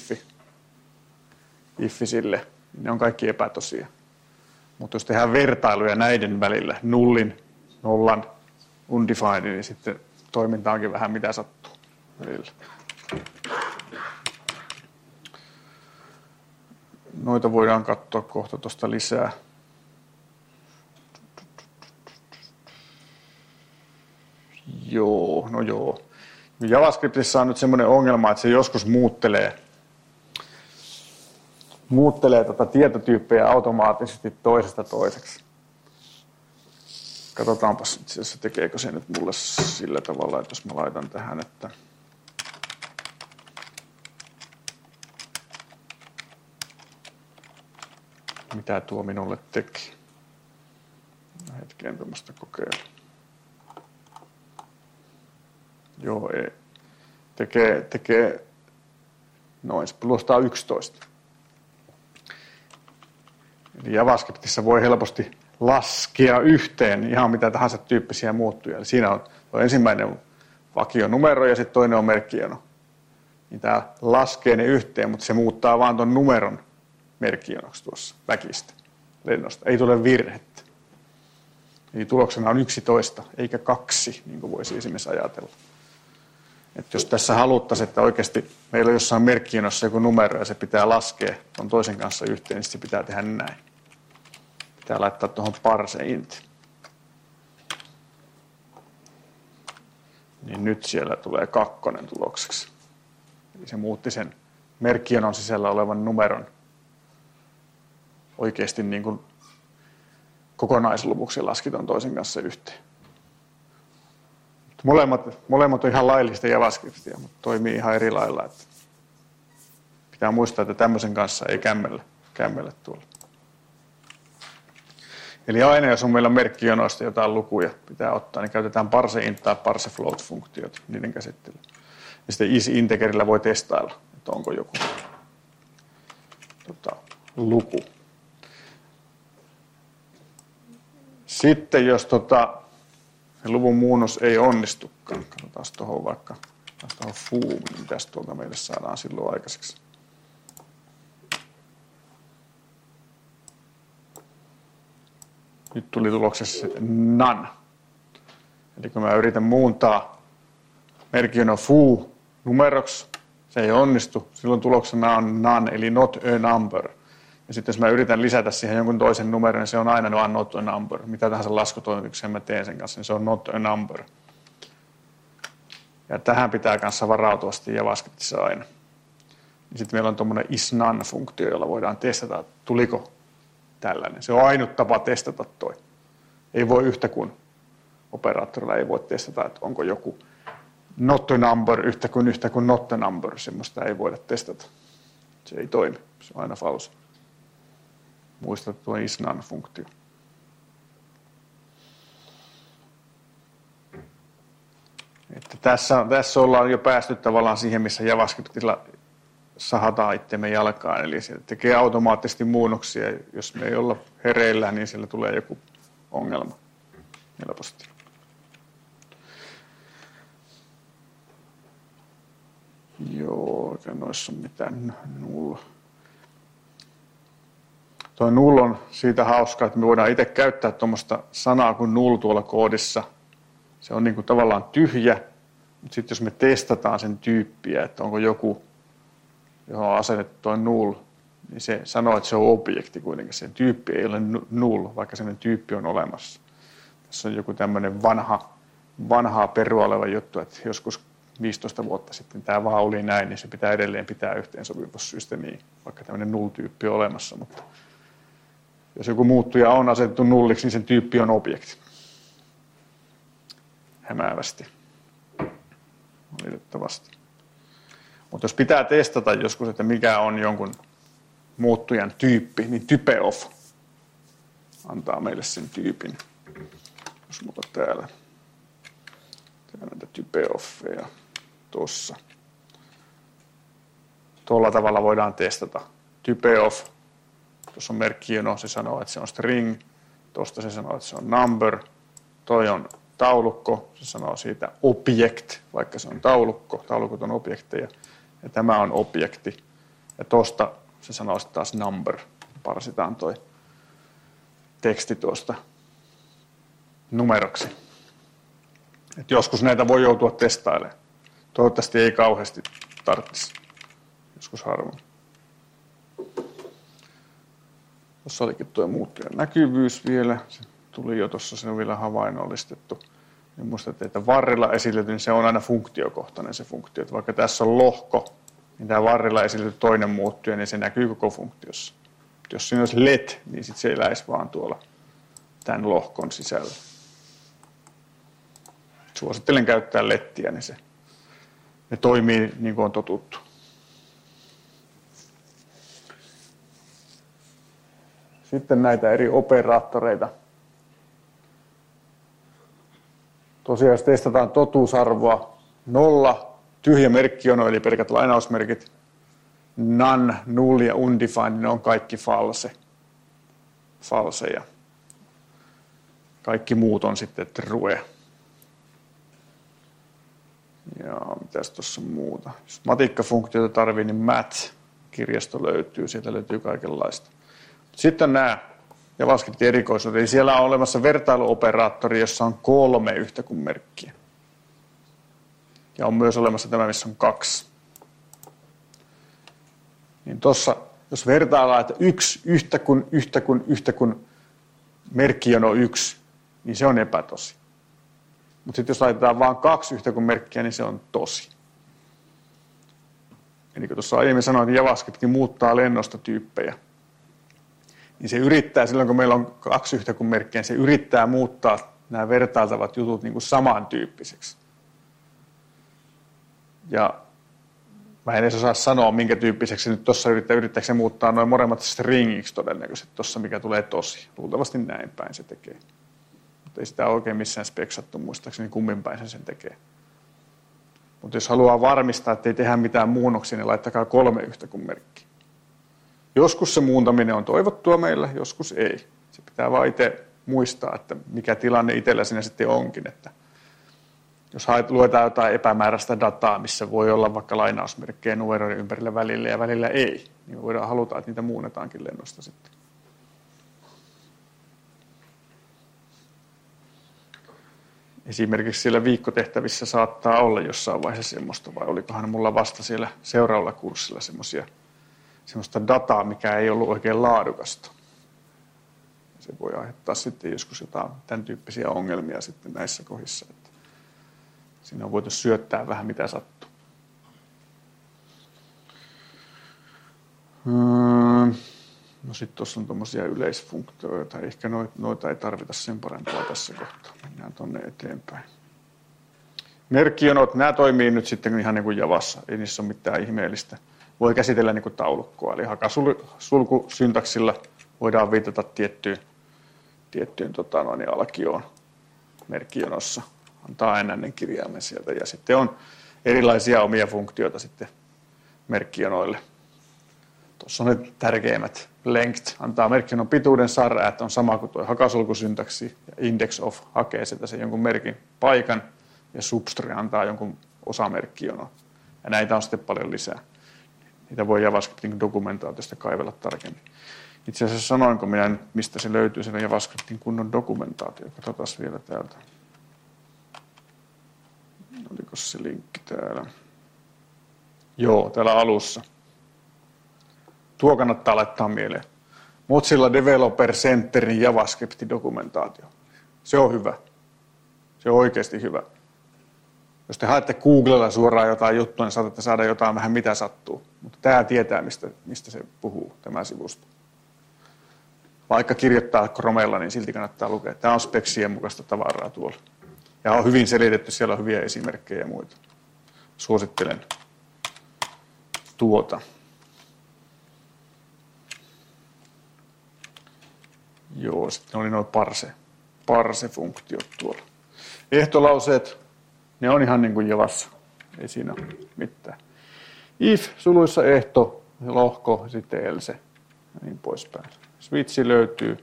if sille, niin ne on kaikki epätosia. Mutta jos tehdään vertailuja näiden välillä, nullin, nollan, undefined, niin sitten toiminta onkin vähän mitä sattuu välillä. Noita voidaan katsoa kohta tuosta lisää. Joo. JavaScriptissa on nyt semmoinen ongelma, että se joskus muuttelee tietotyyppejä automaattisesti toisesta toiseksi. Katsotaanpas itse asiassa, tekeekö se nyt mulle sillä tavalla, että jos mä laitan tähän, että mitä tuo minulle teki. Hetkeen tuommoista kokeilla. Joo, ei. Tekee noin, se tulostaa 11. Eli JavaScriptissa voi helposti laskea yhteen ihan mitä tahansa tyyppisiä muuttuja. Eli siinä on ensimmäinen vakionumero ja sitten toinen on merkkijono. Niin tämä laskee ne yhteen, mutta se muuttaa vaan tuon numeron merkkijonoksi tuossa väkistä, lennosta. Ei tule virhettä. Eli tuloksena on 11, eikä 2, niin kuin voisi esimerkiksi ajatella. Että jos tässä haluttaisiin, että oikeasti meillä on jossain merkkijonossa joku numero ja se pitää laskea tuon toisen kanssa yhteen, niin se pitää tehdä näin. Pitää laittaa tuohon parse int. Niin nyt siellä tulee 2 tulokseksi. Eli se muutti sen merkkijonon sisällä olevan numeron oikeasti niin kuin kokonaisluvuksi laski tuon toisen kanssa yhteen. Molemmat on ihan laillista JavaScriptia, mutta toimii ihan eri lailla. Että pitää muistaa, että tämmöisen kanssa ei kämmellä tuolla. Eli aina jos on meillä merkkijonoista jotain lukuja pitää ottaa, niin käytetään parseInt tai parsefloat-funktiot niiden käsittelyyn. Ja sitten isIntegerillä voi testailla, että onko joku luku. Sitten jos luvun muunnos ei onnistukaan, katsotaan tuohon vaikka tuohon foo, niin mitäs tuolta meille saadaan silloin aikaiseksi. Nyt tuli tuloksessa none. Eli kun mä yritän muuntaa merkkijono foo numeroksi, se ei onnistu. Silloin tuloksena on none, eli not a number. Ja sitten jos mä yritän lisätä siihen jonkun toisen numeron, niin se on aina vaan not a number. Mitä tahansa laskutoimituksia mä teen sen kanssa, niin se on not a number. Ja tähän pitää kanssa varautuasti JavaScriptissa aina. Sitten meillä on tuommoinen isNone-funktio, jolla voidaan testata, että tuliko tällainen. Se on ainut tapa testata toi. Ei voi yhtä kuin operaattorilla ei voi testata, että onko joku not a number yhtä kuin not a number. Semmoista ei voida testata. Se ei toimi. Se on aina false. Muista tuo isNone-funktio. Että tässä ollaan jo päästy tavallaan siihen, missä JavaScriptilla sahataan itsemme jalkaan. Eli se tekee automaattisesti muunnoksia. Jos me ei olla hereillä, niin siellä tulee joku ongelma helposti. Joo, eikä noissa on mitään null. Tuo null on siitä hauskaa, että me voidaan itse käyttää tuommoista sanaa kuin null tuolla koodissa. Se on niin kuin tavallaan tyhjä, mutta sitten jos me testataan sen tyyppiä, että onko joku, johon on asennettu tuo null, niin se sanoo, että se on objekti kuitenkin. Se tyyppi ei ole null, vaikka sellainen tyyppi on olemassa. Tässä on joku tämmöinen vanhaa perua oleva juttu, että joskus 15 vuotta sitten tämä vaan oli näin, niin se pitää edelleen pitää yhteensopivuussyistä niin, vaikka tämmöinen null-tyyppi on olemassa. Mutta jos joku muuttuja on asetettu nulliksi, niin sen tyyppi on objekti. Hämäävästi. Valitettavasti. Mutta jos pitää testata joskus, että mikä on jonkun muuttujan tyyppi, niin typeof antaa meille sen tyypin. Jos mulla täällä näitä typeoffeja tuossa. Tuolla tavalla voidaan testata. Typeof, tuossa on merkkijono, se sanoo, että se on string. Tuosta se sanoo, että se on number. Toi on taulukko, se sanoo siitä object, vaikka se on taulukko. Taulukot on objekteja. Ja tämä on objekti. Ja tuosta se sanoo sitten taas number. Parsitaan toi teksti tuosta numeroksi. Et joskus näitä voi joutua testailemaan. Toivottavasti ei kauheasti tarvitsisi. Joskus harvoin. Tuossa olikin tuo muuttujan näkyvyys vielä. Se tuli jo tuossa, se on vielä havainnollistettu. Ja muistatte, että varrella esitelty, niin se on aina funktiokohtainen se funktio. Että vaikka tässä on lohko, niin tämä varrella esitelty toinen muuttuja, niin se näkyy koko funktiossa. Jos siinä olisi let, niin sitten se eläisi vaan tuolla tämän lohkon sisällä. Suosittelen käyttää lettiä, niin ne toimii niin kuin on totuttu. Sitten näitä eri operaattoreita. Tosiaan jos testataan totuusarvoa 0, tyhjä merkkijono eli pelkät lainausmerkit, none, null ja undefined, ne on kaikki falseja. Kaikki muut on sitten true. Ja mitäs tuossa muuta? Jos matikkafunktioita tarvii, niin math-kirjasto löytyy. Sieltä löytyy kaikenlaista. Sitten on nämä JavaScriptin erikoisuudet. Eli siellä on olemassa vertailuoperaattori, jossa on 3 yhtä kuin merkkiä. Ja on myös olemassa tämä, missä on 2. Niin tuossa, jos vertaillaan, että yhtä kuin merkkijono 1, niin se on epätosi. Mutta sitten jos laitetaan vain 2 yhtä kuin merkkiä, niin se on tosi. Eli kun tuossa aiemmin sanoin, että JavaScript muuttaa lennosta tyyppejä, niin se yrittää, silloin kun meillä on 2 yhtä kuin merkkiä, niin se yrittää muuttaa nämä vertailtavat jutut niin kuin samantyyppiseksi. Ja mä en edes osaa sanoa, minkä tyyppiseksi nyt tuossa yrittääkö se muuttaa noin molemmat stringiksi todennäköisesti tuossa, mikä tulee tosi. Luultavasti näin päin se tekee. Mutta ei sitä oikein missään speksattu, muistaakseni kummin päin sen tekee. Mutta jos haluaa varmistaa, että ei tehdä mitään muunnoksia, niin laittakaa 3 yhtä kuin merkkiä. Joskus se muuntaminen on toivottua meillä, joskus ei. Se pitää vaan itse muistaa, että mikä tilanne itsellä siinä sitten onkin. Että jos luetaan jotain epämääräistä dataa, missä voi olla vaikka lainausmerkkejä numeroiden ympärillä välillä ja välillä ei, niin voidaan haluta, että niitä muunnetaankin lennosta sitten. Esimerkiksi siellä viikkotehtävissä saattaa olla jossain vaiheessa semmoista, vai olikohan mulla vasta siellä seuraavalla kurssilla semmoista dataa, mikä ei ollut oikein laadukasta. Se voi aiheuttaa sitten joskus jotain tämän tyyppisiä ongelmia sitten näissä kohdissa. Että siinä on voitu syöttää vähän mitä sattuu. No sitten tuossa on tuommoisia yleisfunktioita. Ehkä noita ei tarvita sen parempaa tässä kohtaa. Mennään tuonne eteenpäin. Merkkijonot, nämä toimii nyt sitten ihan niin kuin Javassa. Ei niissä ole mitään ihmeellistä. Voi käsitellä niin kuin taulukkoa. Eli hakasulkusyntaksilla voidaan viitata tiettyyn alkioon merkkijonossa. Antaa NN-kirjaimen sieltä. Ja sitten on erilaisia omia funktioita sitten merkkijonoille. Tuossa on ne tärkeimmät. Length antaa merkkijonon pituuden, sarät on sama kuin tuo hakasulkusyntaksi. Ja index of hakee sieltä sen jonkun merkin paikan. Ja substring antaa jonkun osamerkkijonon. Ja näitä on sitten paljon lisää. Niitä voi JavaScriptin dokumentaatiosta kaivella tarkemmin. Itse asiassa sanoinko minä nyt, mistä se löytyy, se JavaScriptin kunnon dokumentaatio. Katsotaan vielä täältä. Oliko se linkki täällä? Joo, täällä alussa. Tuo kannattaa laittaa mieleen. Mozilla Developer Centerin JavaScript-dokumentaatio. Se on hyvä. Se on oikeasti hyvä. Jos te haette Googlella suoraan jotain juttua, niin saatatte saada jotain vähän mitä sattuu. Mutta tämä tietää, mistä se puhuu, tämä sivusto. Vaikka kirjoittaa Chromella, niin silti kannattaa lukea. Tämä on speksien mukaista tavaraa tuolla. Ja on hyvin selitetty, siellä on hyviä esimerkkejä ja muita. Suosittelen tuota. Joo, sitten oli nuo parse-funktiot tuolla. Ehtolauseet, ne on ihan niin kuin Javassa. Ei siinä ole mitään. If, suluissa ehto, lohko, sitten else ja niin poispäin. Switchi löytyy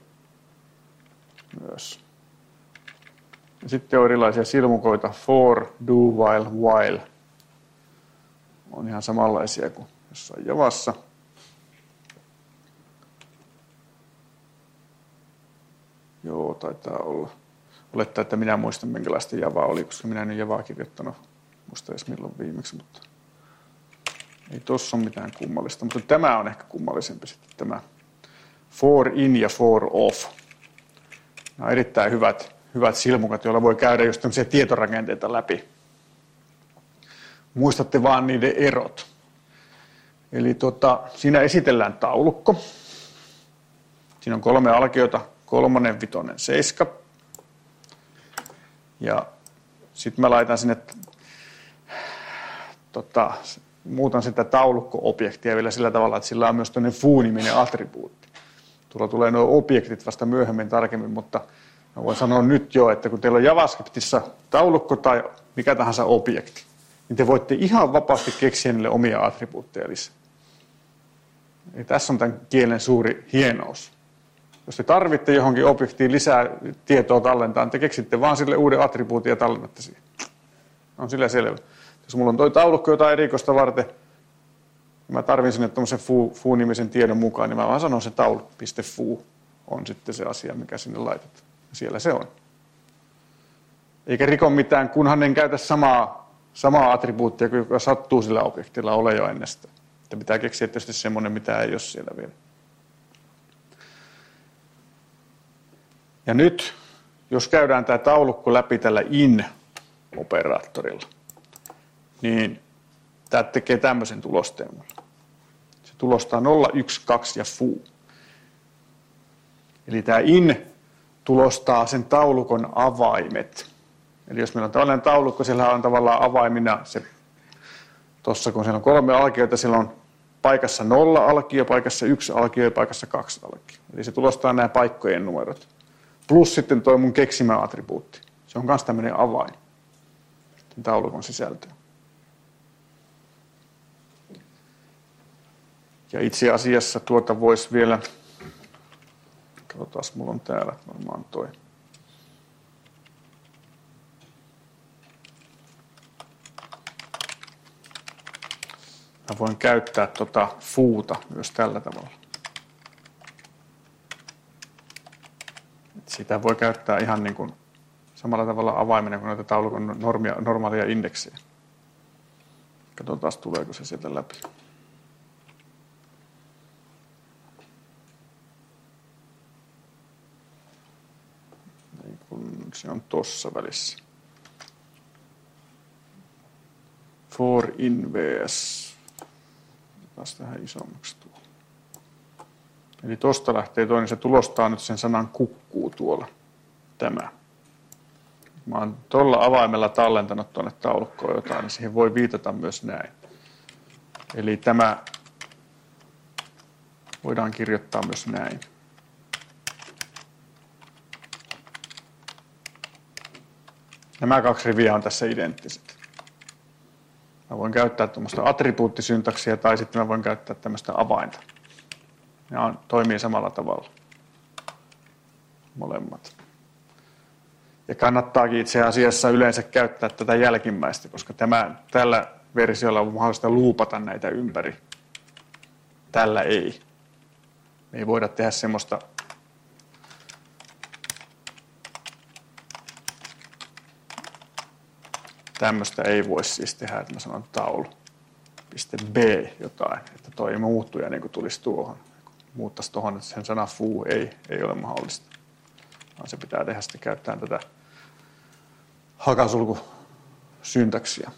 myös. Ja sitten on erilaisia silmukoita. For, do, while. On ihan samanlaisia kuin jossain Javassa. Joo, taitaa olla. Olettaa, että minä muistan, minkälaista Javaa oli, koska minä en ole Javaa kirjoittanut. Muista edes milloin viimeksi, mutta ei tossa ole mitään kummallista. Mutta tämä on ehkä kummallisempi sitten, tämä for in ja for off. Nämä on erittäin hyvät silmukat, joilla voi käydä just tämmöisiä tietorakenteita läpi. Muistatte vaan niiden erot. Eli siinä esitellään taulukko. Siinä on 3 alkiota, 3, 5, 7. Ja sitten mä laitan sinne, muutan sitä taulukko-objektia vielä sillä tavalla, että sillä on myös tämmöinen foo-niminen attribuutti. Tuolla tulee nuo objektit vasta myöhemmin tarkemmin, mutta mä voin sanoa nyt jo, että kun teillä on JavaScriptissa taulukko tai mikä tahansa objekti, niin te voitte ihan vapaasti keksiä niille omia attribuutteja lisää. Eli tässä on tämän kielen suuri hienous. Jos te tarvitte johonkin objektiin lisää tietoa tallentaa, niin te keksitte vaan sille uuden attribuutin ja tallennatte siihen. On sillä selvä. Jos mulla on toi taulukko jotain erikoista varten, ja mä tarvin sinne tuommoisen foo-nimisen tiedon mukaan, niin mä vaan sanon se taulu.foo on sitten se asia, mikä sinne laitat. Ja siellä se on. Eikä riko mitään, kunhan en käytä samaa attribuuttia, joka sattuu sillä objektilla ole jo ennestään. Että pitää keksiä tietysti semmoinen, mitä ei ole siellä vielä. Ja nyt, jos käydään tämä taulukko läpi tällä in-operaattorilla, niin tämä tekee tämmöisen tulosteen. Se tulostaa 0, 1, 2 ja foo. Eli tämä in tulostaa sen taulukon avaimet. Eli jos meillä on tällainen taulukko, siellä on tavallaan avaimina se, tuossa kun siellä on 3 alkiota, siellä on paikassa 0 alkio, paikassa 1 alkio ja paikassa 2 alkio. Eli se tulostaa nämä paikkojen numerot. Plus sitten tuo mun keksimä attribuutti. Se on myös tämmöinen avain taulukon sisältöön. Ja itse asiassa tuota voisi vielä, katsotaan, mulla on täällä varmaan toi. Mä voin käyttää foota myös tällä tavalla. Sitä voi käyttää ihan niin kuin samalla tavalla avaimena kuin näitä taulukon normaalia indeksejä. Katsotaan, tuleeko se sieltä läpi. Niin kun se on tossa välissä. For in vs. Taas tähän isommaksi tuo. Eli tosta lähtee toinen, se tulostaa nyt sen sanan kukkuu tuolla. Tämä. Mä oon tuolla avaimella tallentanut tuonne taulukkoon jotain, niin siihen voi viitata myös näin. Eli tämä voidaan kirjoittaa myös näin. Nämä 2 riviä on tässä identtiset. Mä voin käyttää tuommoista attribuuttisyntaksia tai sitten mä voin käyttää tämmöistä avainta. Ne toimii samalla tavalla. Molemmat. Ja kannattaakin itse asiassa yleensä käyttää tätä jälkimmäistä, koska tällä versiolla on mahdollista luupata näitä ympäri. Tällä ei. Me ei voida tehdä semmoista tämmöistä ei voi siis tehdä, että mä sanon taulu.b jotain, että toi muuttuja niin kuin tulisi tuohon. Muuttaisi tuohon, että sen sana foo ei ole mahdollista. Vaan se pitää tehdä sitten käyttäen tätä hakasulku syntaksia.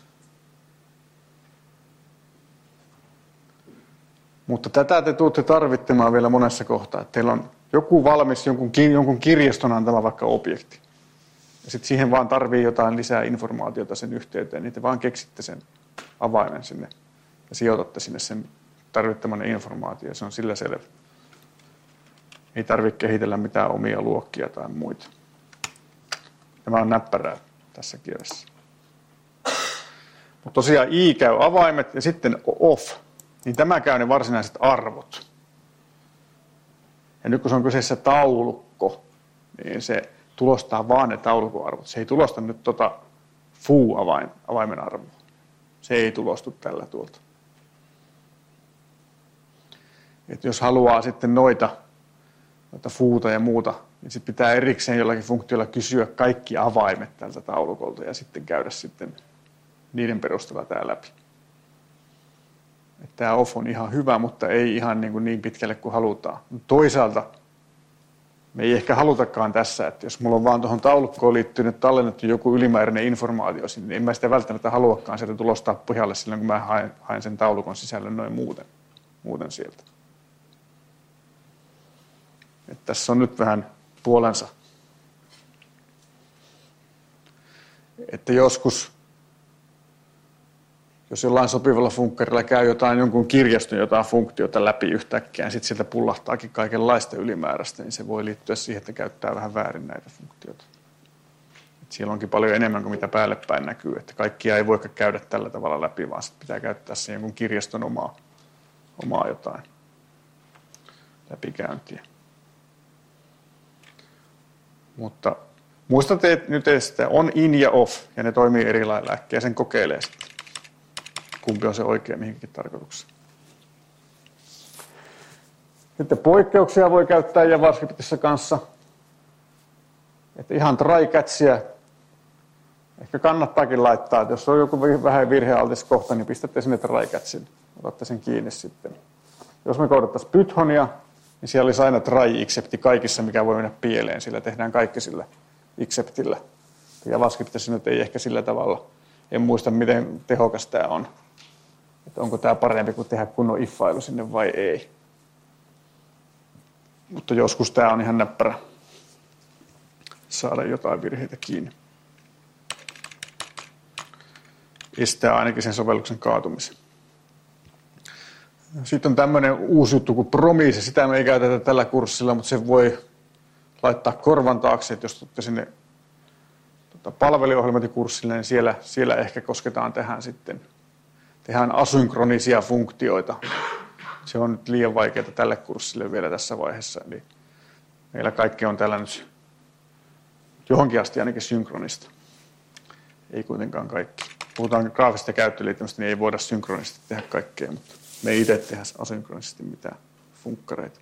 Mutta tätä te tuutte tarvitsemaan vielä monessa kohtaa. Että teillä on joku valmis, jonkun kirjaston antama vaikka objekti. Ja sitten siihen vaan tarvii jotain lisää informaatiota sen yhteyteen. Niin te vaan keksitte sen avaimen sinne ja sijoitatte sinne sen tarvittamanne informaatio. Se on sillä selvä. Ei tarvitse kehitellä mitään omia luokkia tai muita. Tämä on näppärää tässä kielessä. Mutta tosiaan I käy avaimet ja sitten off. Niin tämä käy ne varsinaiset arvot. Ja nyt kun se on kyseessä taulukko, niin se tulostaa vaan ne taulukoarvot. Se ei tulosta nyt foo-avaimen arvoa. Se ei tulostu tällä tuolta. Et jos haluaa sitten noita foota ja muuta, niin sitten pitää erikseen jollakin funktiolla kysyä kaikki avaimet tältä taulukolta ja sitten käydä sitten niiden perusteella tämä läpi. Tämä off on ihan hyvä, mutta ei ihan niin pitkälle kuin halutaan. Toisaalta me ei ehkä halutakaan tässä, että jos mulla on vaan tuohon taulukkoon liittynyt tallennettu joku ylimääräinen informaatio, niin en mä sitä välttämättä haluakaan sieltä tulostaa pihalle silloin, kun mä haen sen taulukon sisällön noin muuten sieltä. Että tässä on nyt vähän puolensa. Että joskus, jos jollain sopivalla funkkarilla käy jonkun kirjaston jotain funktiota läpi yhtäkkiä, niin sitten sieltä pullahtaakin kaikenlaista ylimääräistä, niin se voi liittyä siihen, että käyttää vähän väärin näitä funktioita. Et siellä onkin paljon enemmän kuin mitä päälle päin näkyy, että kaikkia ei voikaan käydä tällä tavalla läpi, vaan sit pitää käyttää sen jonkun kirjaston omaa jotain läpikäyntiä. Mutta muistatte nyt, että on in ja off, ja ne toimii eri lailla äkkiä, ja sen kokeilee sitten. Kumpi on se oikea mihinkin tarkoitukseen. Sitten poikkeuksia voi käyttää JavaScriptissa kanssa. Että ihan try-catchia ehkä kannattaakin laittaa, että jos on joku vähän virhealtis kohta, niin pistätte sinne try-catchin. Otatte sen kiinni sitten. Jos me koodattaisiin Pythonia, niin siellä olisi aina try-excepti kaikissa, mikä voi mennä pieleen. Sillä tehdään kaikki sillä exceptillä. JavaScriptissa nyt ei ehkä sillä tavalla. En muista, miten tehokas tämä on. Että onko tämä parempi kuin tehdä kunnon if-failu sinne vai ei. Mutta joskus tämä on ihan näppärä saada jotain virheitä kiinni. Estää ainakin sen sovelluksen kaatumisen. Sitten on tämmöinen uusi juttu kuin promise. Sitä me ei käytetä tällä kurssilla, mutta se voi laittaa korvan taakse, että jos tuutte sinne palveluohjelmointikurssille, niin siellä ehkä kosketaan tähän sitten. Tehdään asynkronisia funktioita. Se on nyt liian vaikeaa tälle kurssille vielä tässä vaiheessa. Eli meillä kaikki on täällä nyt johonkin asti ainakin synkronista. Ei kuitenkaan kaikki. Puhutaan graafista käyttöliittymistä, niin ei voida synkronisesti tehdä kaikkea, mutta me ei itse tehdä asynkronisesti mitään funkkareita.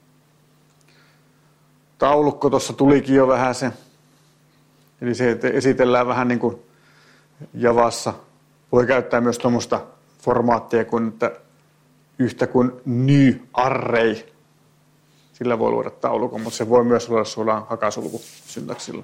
Taulukko tuossa tulikin jo vähän se. Eli se esitellään vähän niin kuin Javassa. Voi käyttää myös tuommoista formaattia kuin että yhtä kuin new array. Sillä voi luoda taulukon, mutta se voi myös luoda suoraan hakasulkusyntaksilla.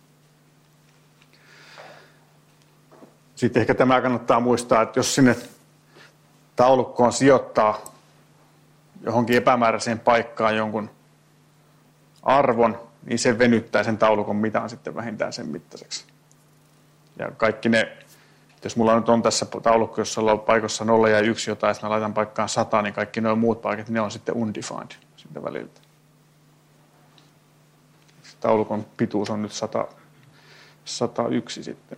Sitten ehkä tämä kannattaa muistaa, että jos sinne taulukkoon sijoittaa johonkin epämääräiseen paikkaan jonkun arvon, niin se venyttää sen taulukon mitaan sitten vähintään sen mittaiseksi. Ja kaikki ne, jos mulla nyt on tässä taulukko, jossa on paikoissa 0 ja 1 jotain, ja sitten mä laitan paikkaan 100, niin kaikki nuo muut paikat, ne on sitten undefined siltä väliltä. Taulukon pituus on nyt 101 sitten.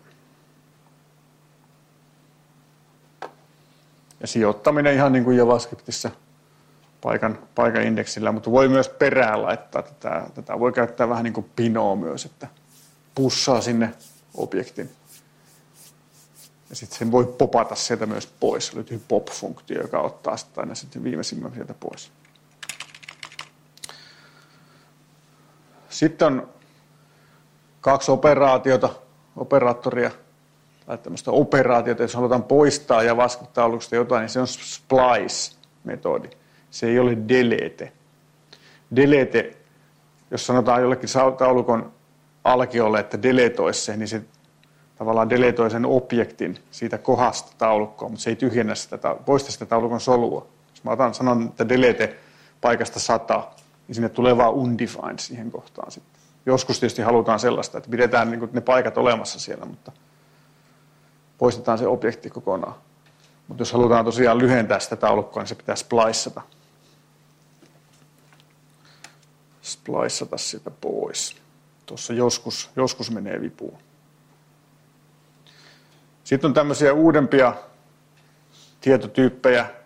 Ja sijoittaminen ihan niin kuin JavaScriptissa paikan indeksillä, mutta voi myös perään laittaa tätä. Voi käyttää vähän niin kuin pinoa myös, että pussaa sinne objektin. Ja sitten sen voi popata sieltä myös pois. Löytyy pop-funktio, joka ottaa sitten aina sitten viimeisimmän sieltä pois. Sitten on 2 operaattoria, tai tämmöistä operaatiota, jos halutaan poistaa JavaScript-taulukosta jotain, niin se on splice-metodi. Se ei ole delete. Delete, jos sanotaan jollekin taulukon alkiolle, että deletoisi se, niin se tavallaan deletoi sen objektin siitä kohdasta taulukkoon, mutta se ei tyhjennä sitä, poista sitä taulukon solua. Jos mä sanon, että delete paikasta 100, niin sinne tulee vaan undefined siihen kohtaan sitten. Joskus tietysti halutaan sellaista, että pidetään niin kuin ne paikat olemassa siellä, mutta poistetaan se objekti kokonaan. Mutta jos halutaan tosiaan lyhentää sitä taulukkoa, niin se pitää spliceata. Spliceata sitä pois. Tuossa joskus menee vipuun. Sitten on tämmöisiä uudempia tietotyyppejä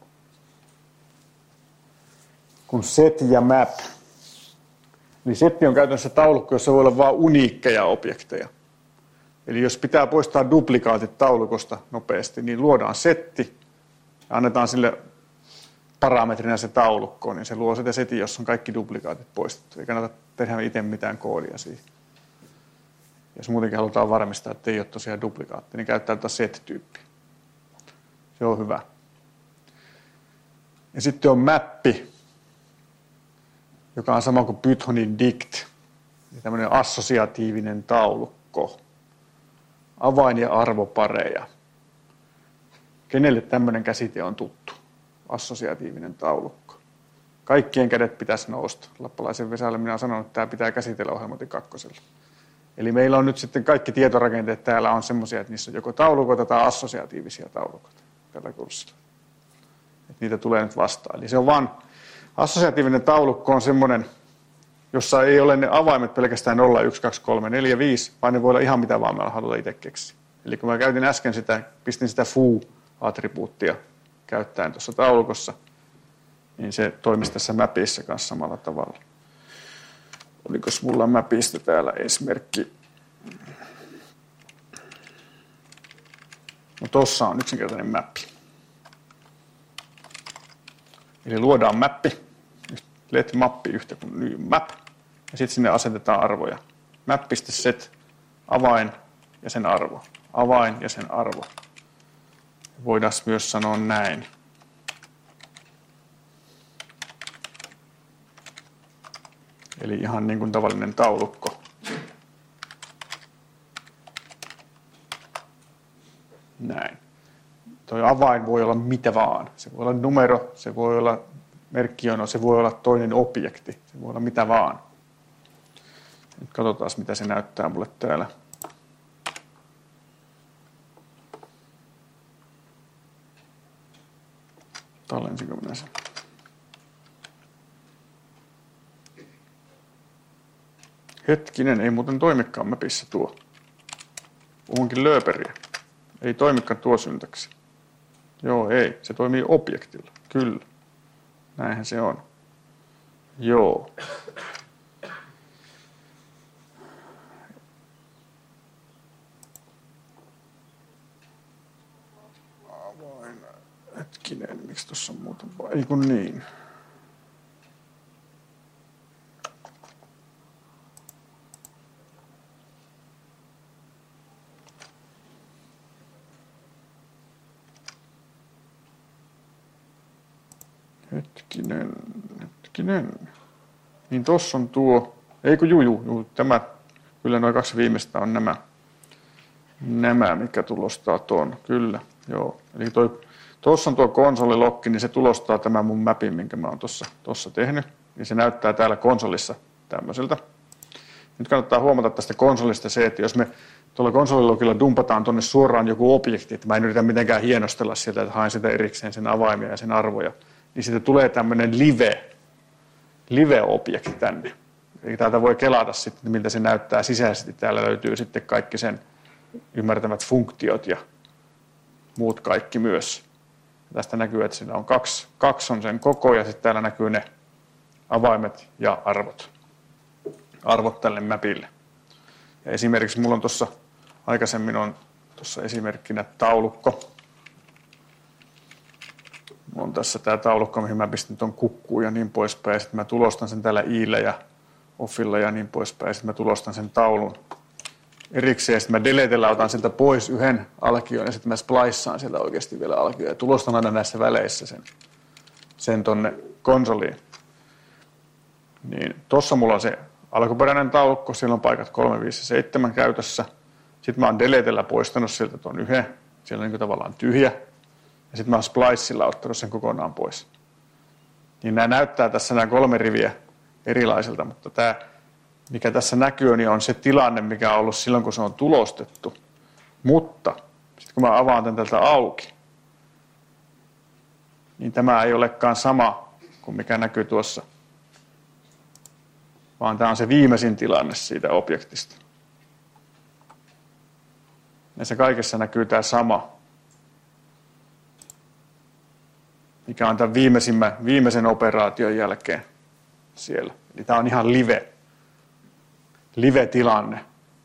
kuin set ja map. Eli setti on käytännössä taulukko, jossa voi olla vain uniikkeja objekteja. Eli jos pitää poistaa duplikaatit taulukosta nopeasti, niin luodaan setti ja annetaan sille parametrina se taulukko, niin se luo sitä setin, jossa on kaikki duplikaatit poistettu. Ei kannata tehdä itse mitään koodia siihen. Jos muutenkin halutaan varmistaa, että ei ole tosiaan duplikaatti, niin käyttää tätä set-tyyppiä. Se on hyvä. Ja sitten on mappi, joka on sama kuin Pythonin dict, tämmöinen assosiatiivinen taulukko. Avain- ja arvopareja. Kenelle tämmöinen käsite on tuttu? Assosiatiivinen taulukko. Kaikkien kädet pitäisi nousta. Lappalaisen Vesalle minä olen sanonut, että tämä pitää käsitellä ohjelmointi 2. Eli meillä on nyt sitten kaikki tietorakenteet täällä on semmoisia, että niissä on joko taulukoita tai assosiatiivisia taulukoita tällä kurssilla. Että niitä tulee nyt vastaan. Eli se on vaan, assosiatiivinen taulukko on semmoinen, jossa ei ole ne avaimet pelkästään 0, 1, 2, 3, 4, 5, vaan ne voi olla ihan mitä vaan me halutaan itse keksiä. Eli kun mä käytin äsken pistin sitä foo-attribuuttia käyttäen tuossa taulukossa, niin se toimisi tässä mapissa kanssa samalla tavalla. Olikos mulla mapista täällä esimerkki? No tossa on yksinkertainen mappi. Eli luodaan mappi, let mappi yhtä kuin new map, ja sitten sinne asetetaan arvoja. Map.set, avain ja sen arvo. Avain ja sen arvo. Voidaan myös sanoa näin. Eli ihan niin kuin tavallinen taulukko. Näin. Tuo avain voi olla mitä vaan. Se voi olla numero, se voi olla merkkijono, se voi olla toinen objekti. Se voi olla mitä vaan. Nyt katsotaan, mitä se näyttää mulle täällä. Tallensinko minä sen? Hetkinen, ei muuten toimikaan mapissa tuo. Puhunkin lööperiä. Ei toimikaan tuo syntaksi. Joo, ei. Se toimii objektilla. Kyllä. Näinhän se on. Joo. Avoin. Hetkinen, miksi tuossa on muuta? Ei kun niin. Hetkinen. Niin tossa on tuo, eikö tämä, kyllä noin 2 viimeistä on nämä, mikä tulostaa ton, kyllä, joo. Eli tuossa on tuo konsolilokki, niin se tulostaa tämän mun mapin, minkä mä oon tuossa tehnyt, niin se näyttää täällä konsolissa tämmöiseltä. Nyt kannattaa huomata tästä konsolista se, että jos me tuolla konsolilogilla dumpataan tuonne suoraan joku objekti, että mä en yritä mitenkään hienostella sieltä, että haen sitä erikseen sen avaimia ja sen arvoja, niin siitä tulee tämmöinen live-objekti tänne. Eli täältä voi kelata sitten, miltä se näyttää sisäisesti. Täällä löytyy sitten kaikki sen ymmärtämät funktiot ja muut kaikki myös. Ja tästä näkyy, että siinä on kaksi on sen koko ja sitten täällä näkyy ne avaimet ja arvot. Arvot tälle mapille. Ja esimerkiksi mulla on tuossa aikaisemmin on tuossa esimerkkinä taulukko. Mulla on tässä tämä taulukko, mihin mä pistin tuon kukkuun ja niin poispäin. Sitten mä tulostan sen täällä i'llä ja offilla ja niin poispäin. Sitten mä tulostan sen taulun erikseen. Sitten mä deletellä otan sieltä pois yhden alkion ja sitten mä spliceaan sieltä oikeasti vielä alkion. Ja tulostan aina näissä väleissä sen tonne konsoliin. Niin tossa mulla on se alkuperäinen taulukko. Siellä on paikat 3, 5 ja 7 käytössä. Sitten mä oon deletellä poistanut sieltä tuon yhden. Siellä on niin kuin tavallaan tyhjä. Ja sitten mä oon splicella ottanut sen kokonaan pois. Niin nämä näyttää tässä nämä 3 riviä erilaisilta, mutta tämä, mikä tässä näkyy, niin on se tilanne, mikä on ollut silloin, kun se on tulostettu. Mutta sitten kun mä avaan tämän tältä auki, niin tämä ei olekaan sama kuin mikä näkyy tuossa, vaan tämä on se viimeisin tilanne siitä objektista. Ja se kaikessa näkyy tämä sama, mikä on tämän viimeisen operaation jälkeen siellä. Eli tämä on ihan live-tilanne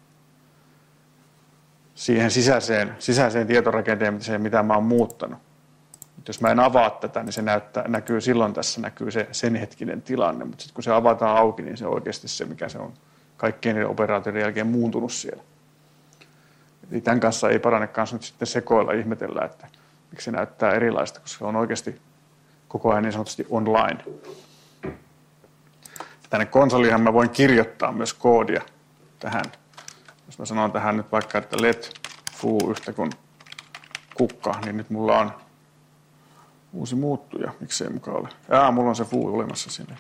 siihen sisäiseen tietorakenteeseen, mitä mä oon muuttanut. Jos mä en avaa tätä, niin se näkyy silloin tässä näkyy se sen hetkinen tilanne, mutta sitten kun se avataan auki, niin se on oikeasti se, mikä se on kaikkien niiden operaatioiden jälkeen muuntunut siellä. Eli tämän kanssa ei parane kanssa nyt sitten sekoilla ihmetellä, että miksi se näyttää erilaista, koska se on oikeasti koko ajan niin sanotusti online. Tänne konsoliinhan mä voin kirjoittaa myös koodia tähän. Jos mä sanon tähän nyt vaikka, että let foo yhtä kuin kukka, niin nyt mulla on uusi muuttuja. Miksei mukaan ole? Mulla on se foo olemassa sinne.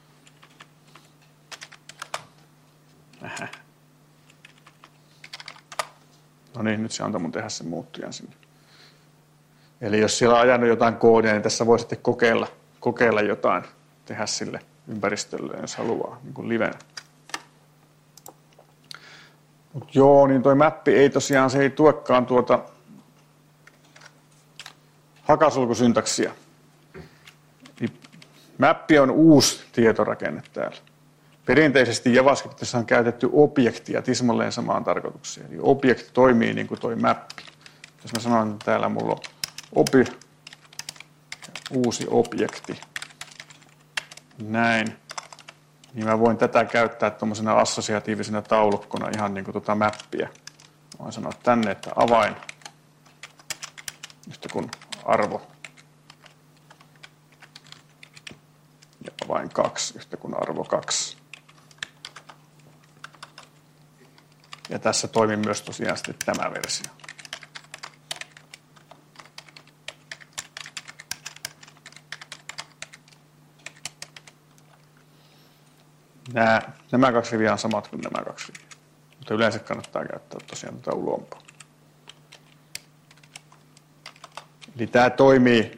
No niin, nyt se antaa mun tehdä sen muuttujan sinne. Eli jos siellä on ajanut jotain koodia, niin tässä voi sitten kokeilla jotain, tehdä sille ympäristölle, jos haluaa, niin kuin livenä. Mutta joo, niin toi mappi ei tosiaan, se ei tuekaan tuota hakasulkusyntaksia. Niin mappi on uusi tietorakenne täällä. Perinteisesti JavaScriptissa on käytetty objektia tismalleen samaan tarkoitukseen. Eli objekti toimii niin kuin toi mappi. Jos mä sanon, että täällä mulla on uusi objekti, näin, niin mä voin tätä käyttää tuommoisena assosiatiivisena taulukkona ihan niin kuin tuota mappia. Voin sanoa tänne, että avain yhtä kuin arvo ja avain 2 yhtä kuin arvo 2. Ja tässä toimii myös tosiaan sitten tämä versio. Nämä 2 riviä on samat kuin nämä 2 riviä. Mutta yleensä kannattaa käyttää tosiaan tätä ulompaa. Eli tämä toimii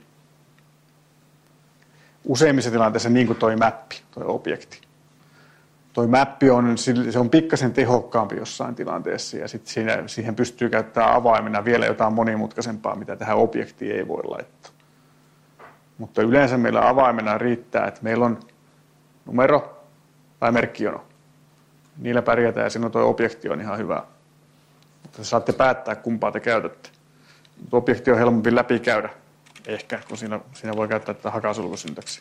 useimmissa tilanteissa niin kuin toi mappi, toi objekti. Toi mappi on pikkasen tehokkaampi jossain tilanteessa ja sitten siihen pystyy käyttämään avaimena vielä jotain monimutkaisempaa, mitä tähän objektiin ei voi laittaa. Mutta yleensä meillä avaimena riittää, että meillä on numero tai merkkijono. Niillä pärjätään ja silloin tuo objekti on ihan hyvä. Mutta saatte päättää, kumpaa te käytätte. Mutta objekti on helpompi läpikäydä, ehkä, kun siinä voi käyttää tätä hakasulkusyntaksia.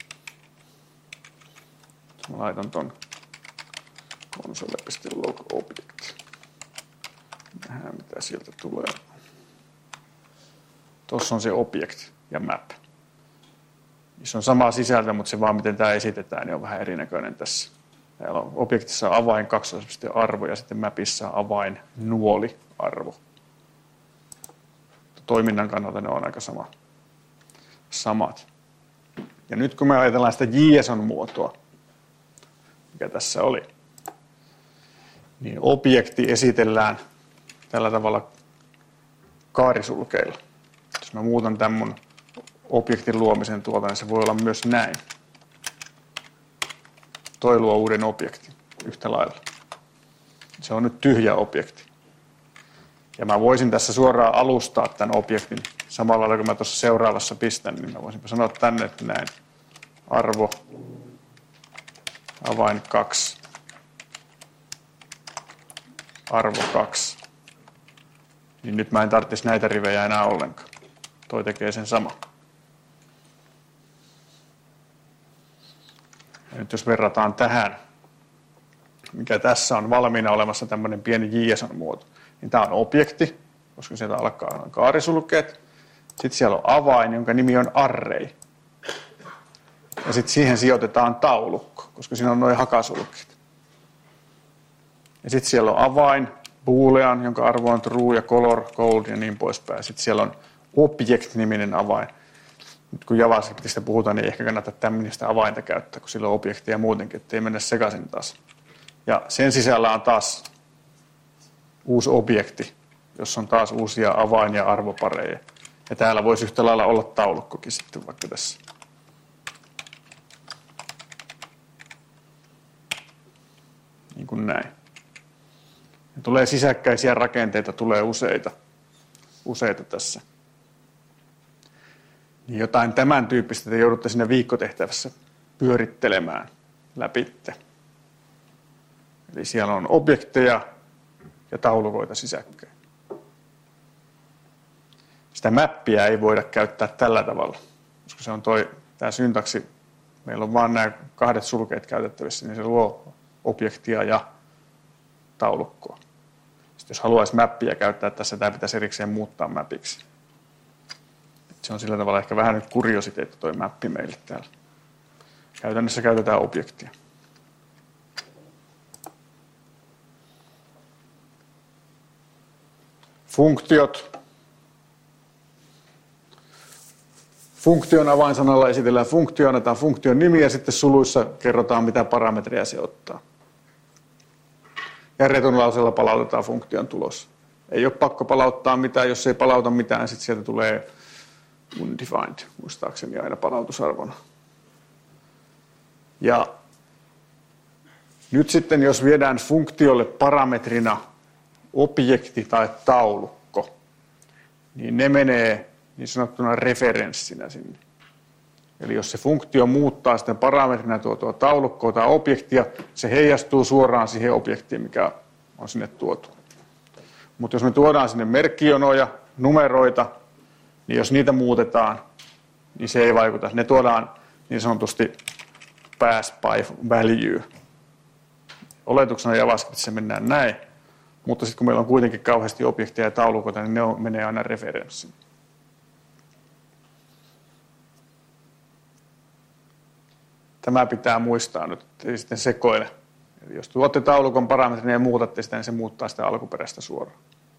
Mä laitan ton console.log object. Nähdään, mitä sieltä tulee. Tuossa on se object ja map. Se on sama sisältö, mutta se vaan miten tämä esitetään, niin on vähän erinäköinen tässä. Täällä on objektissa avain 2 arvo ja sitten mapissa avain nuoli arvo. Toiminnan kannalta ne on aika samat. Ja nyt kun me ajatellaan sitä JSON-muotoa, mikä tässä oli, niin objekti esitellään tällä tavalla kaarisulkeilla. Jos mä muutan tämän mun objektin luomisen tuolta, niin se voi olla myös näin. Toi luo uuden objektin yhtä lailla. Se on nyt tyhjä objekti. Ja mä voisin tässä suoraan alustaa tämän objektin samalla lailla kuin mä tuossa seuraavassa pistän, niin mä voisin sanoa tänne, että näin. Arvo, avain 2, arvo 2. Niin nyt mä en tarvitsisi näitä rivejä enää ollenkaan. Toi tekee sen sama. Ja nyt jos verrataan tähän, mikä tässä on valmiina olemassa tämmöinen pieni JSON-muoto, niin tämä on objekti, koska sieltä alkaa kaarisulkeet. Sitten siellä on avain, jonka nimi on array. Ja sitten siihen sijoitetaan taulukko, koska siinä on nuo hakasulkeet. Ja sitten siellä on avain, boolean, jonka arvo on true ja color, gold ja niin poispäin. Sitten siellä on object-niminen avain. Nyt kun JavaScriptistä puhutaan, niin ehkä kannattaa tämmöistä avainta käyttää, kun sillä on objekteja muutenkin, ettei mennä sekaisin taas. Ja sen sisällä on taas uusi objekti, jossa on taas uusia avain- ja arvopareja. Ja täällä voisi yhtä lailla olla taulukkokin sitten vaikka tässä. Niin kuin näin. Ja tulee sisäkkäisiä rakenteita, tulee useita tässä. Niin jotain tämän tyyppistä te joudutte siinä viikkotehtävässä pyörittelemään läpitte. Eli siellä on objekteja ja taulukoita sisäkkäin. Sitä mäppiä ei voida käyttää tällä tavalla, koska se on tämä syntaksi, meillä on vain nämä 2 sulkeet käytettävissä, niin se luo objektia ja taulukkoa. Sitten jos haluaisi mäppiä käyttää tässä, tämä pitäisi erikseen muuttaa mäpiksi. Se on sillä tavalla ehkä vähän nyt kuriositeetti toi mäppi meille täällä. Käytännössä käytetään objektia. Funktiot. Funktion avainsanalla esitellään funktio, annetaan funktion nimi ja sitten suluissa kerrotaan, mitä parametreja se ottaa. Ja return-lauseella palautetaan funktion tulos. Ei ole pakko palauttaa mitään, jos ei palauta mitään, sitten sieltä tulee undefined, muistaakseni aina palautusarvona. Ja nyt sitten, jos viedään funktiolle parametrina objekti tai taulukko, niin ne menee niin sanottuna referenssinä sinne. Eli jos se funktio muuttaa sitten parametrina tuo taulukkoa tai objektia, se heijastuu suoraan siihen objektiin, mikä on sinne tuotu. Mutta jos me tuodaan sinne merkkijonoja, numeroita, niin jos niitä muutetaan, niin se ei vaikuta. Ne tuodaan niin sanotusti pass by value. Oletuksena JavaScriptissa mennään näin, mutta sitten kun meillä on kuitenkin kauheasti objekteja ja taulukoita, niin ne menee aina referenssiin. Tämä pitää muistaa nyt, ei sitten sekoile. Eli jos tuotte taulukon parametrin ja muutatte sitä, niin se muuttaa sitä alkuperäistä suoraan.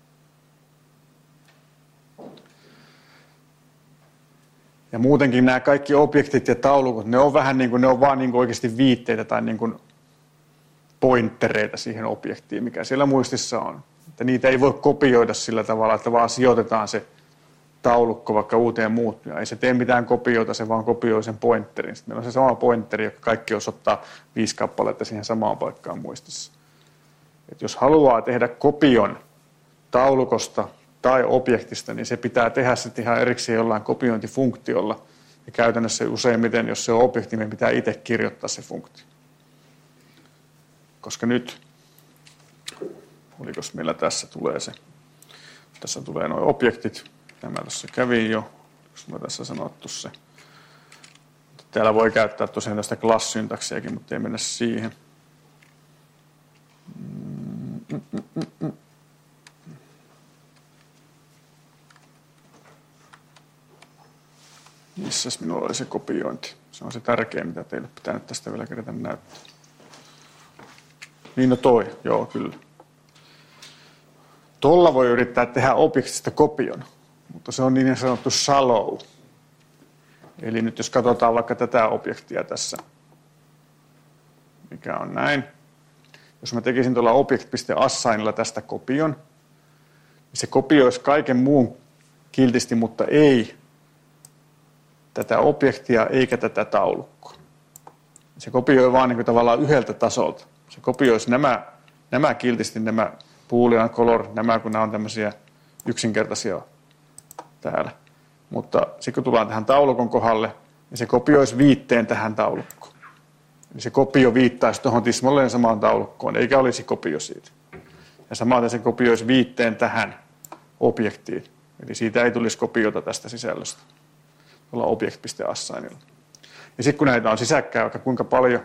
Ja muutenkin nämä kaikki objektit ja taulukot, ne on vähän niin kuin, ne on vaan niin kuin oikeasti viitteitä tai niin kuin pointtereita siihen objektiin, mikä siellä muistissa on. Että niitä ei voi kopioida sillä tavalla, että vaan sijoitetaan se taulukko vaikka uuteen muuttujaan. Ei se tee mitään kopioita, se vaan kopioi sen pointterin. Sitten meillä on se sama pointteri, joka kaikki osoittaa 5 kappaletta siihen samaan paikkaan muistissa. Et jos haluaa tehdä kopion taulukosta tai objektista, niin se pitää tehdä sitten ihan erikseen jollain kopiointifunktiolla. Ja käytännössä useimmiten, jos se on objekti, niin pitää itse kirjoittaa se funktio. Koska nyt, olikos meillä tässä tulee nuo objektit. Tämä tuossa kävi jo, koska mä tässä sanottu se. Täällä voi käyttää tosiaan tästä class-syntaksiakin, mutta ei mennä siihen. Missäs minulla oli se kopiointi? Se on se tärkeä, mitä teille pitää nyt tästä vielä kerätä näyttää. Niin no joo kyllä. Tuolla voi yrittää tehdä objektista kopion, mutta se on niin sanottu shallow. Eli nyt jos katsotaan vaikka tätä objektia tässä, mikä on näin. Jos mä tekisin tuolla object.assignilla tästä kopion, niin se kopioisi kaiken muun kiltisti, mutta ei tätä objektia eikä tätä taulukkoa. Se kopioi vaan niin kuin tavallaan yhdeltä tasolta. Se kopioisi nämä kiltisti, nämä boolean color, nämä kun nämä on tämmöisiä yksinkertaisia täällä. Mutta sitten kun tullaan tähän taulukon kohdalle, niin se kopioisi viitteen tähän taulukkoon. Eli se kopio viittaisi tuohon tismalleen samaan taulukkoon, eikä olisi kopio siitä. Ja samaten se kopioisi viitteen tähän objektiin. Eli siitä ei tulisi kopiota tästä sisällöstä. Ollaan object.assignilla. Ja sitten kun näitä on sisäkkäin vaikka kuinka paljon,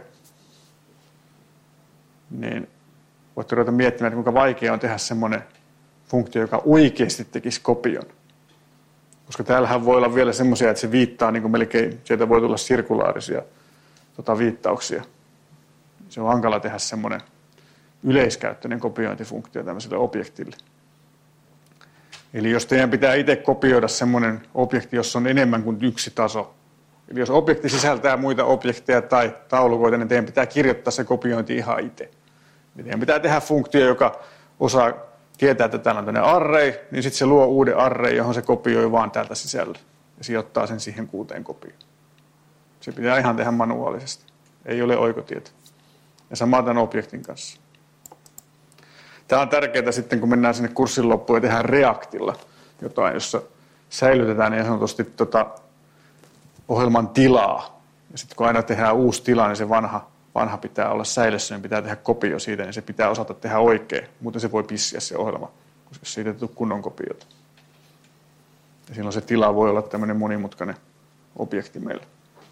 niin voitte ruveta miettimään, että kuinka vaikea on tehdä semmoinen funktio, joka oikeasti tekisi kopion. Koska täällähän voi olla vielä semmoisia, että se viittaa niin kuin melkein, sieltä voi tulla sirkulaarisia viittauksia. Se on hankala tehdä semmoinen yleiskäyttöinen kopiointifunktio tämmöiselle objektille. Eli jos teidän pitää itse kopioida semmoinen objekti, jossa on enemmän kuin yksi taso, eli jos objekti sisältää muita objekteja tai taulukoita, niin teidän pitää kirjoittaa se kopiointi ihan itse. Eli teidän pitää tehdä funktio, joka osaa tietää, että täällä on tämmöinen array, niin sitten se luo uuden array, johon se kopioi vaan täältä sisällä ja sijoittaa sen siihen 6 kopioon. Se pitää ihan tehdä manuaalisesti. Ei ole oikotieto. Ja sama tämän objektin kanssa. Tämä on tärkeää sitten, kun mennään sinne kurssin loppuun ja tehdään Reactilla jotain, jossa säilytetään niin sanotusti ohjelman tilaa. Ja sitten kun aina tehdään uusi tila, niin se vanha pitää olla säilössä, niin pitää tehdä kopio siitä, niin se pitää osata tehdä oikein. Muuten se voi pissiä se ohjelma, koska siitä ei tule kunnon kopiota. Ja silloin se tila voi olla tämmöinen monimutkainen objekti meille.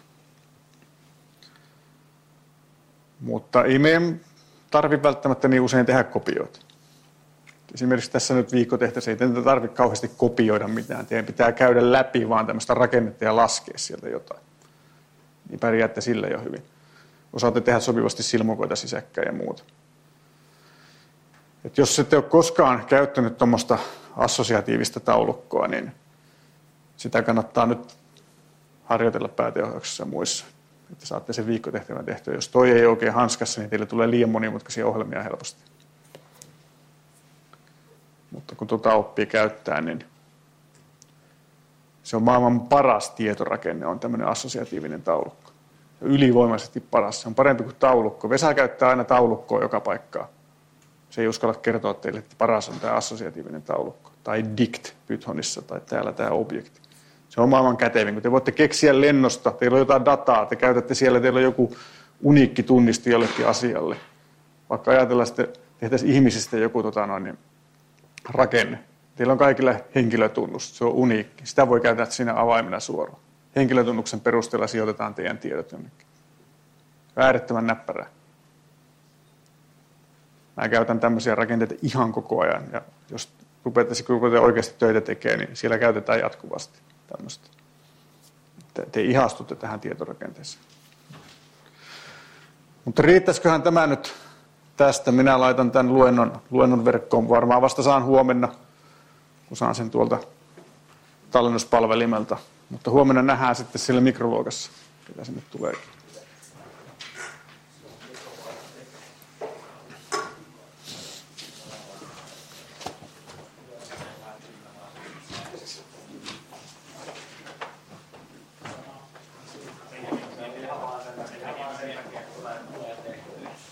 Mutta ei meidän tarvitse välttämättä niin usein tehdä kopioita. Esimerkiksi tässä nyt viikkotehtäisiin, ei teidän tarvitse kauheasti kopioida mitään. Teidän pitää käydä läpi vaan tämmöistä rakennetta ja laskea sieltä jotain. Niin pärjäätte sillä jo hyvin. Osaatte tehdä sopivasti silmukoita sisäkkäin ja muuta. Et jos ette ole koskaan käyttänyt tuommoista assosiatiivista taulukkoa, niin sitä kannattaa nyt harjoitella pääteohjauksessa ja muissa. Että saatte sen viikkotehtävän tehtyä. Jos toi ei oikein hanskassa, niin teille tulee liian monimutkaisia ohjelmia helposti. Mutta kun oppii käyttää, niin se on maailman paras tietorakenne, on tämmöinen assosiatiivinen taulukko. Ylivoimaisesti paras. Se on parempi kuin taulukko. Vesa käyttää aina taulukkoa joka paikkaan. Se ei uskalla kertoa teille, että paras on tämä assosiatiivinen taulukko. Tai dict Pythonissa tai täällä tämä objekti. Se on maailman kätevin, kun te voitte keksiä lennosta, teillä on jotain dataa, te käytätte siellä, teillä on joku uniikki tunnisti jollekin asialle. Vaikka ajatellaan sitten, tehtäisiin ihmisistä joku rakenne. Teillä on kaikilla henkilötunnus, se on uniikki. Sitä voi käyttää siinä avaimena suoraan. Henkilötunnuksen perusteella sijoitetaan teidän tiedot jonnekin. Äärettömän näppärää. Mä käytän tämmöisiä rakenteita ihan koko ajan. Ja jos rupeatte oikeasti töitä tekemään, niin siellä käytetään jatkuvasti tämmöistä. Te ihastutte tähän tietorakenteeseen. Mutta riittäisiköhän tämä nyt tästä? Minä laitan tämän luennon verkkoon. Varmaan vasta saan huomenna, kun saan sen tuolta tallennuspalvelimelta. Mutta huomenna nähdään sitten siellä mikroluokassa, mitä sinne tulee.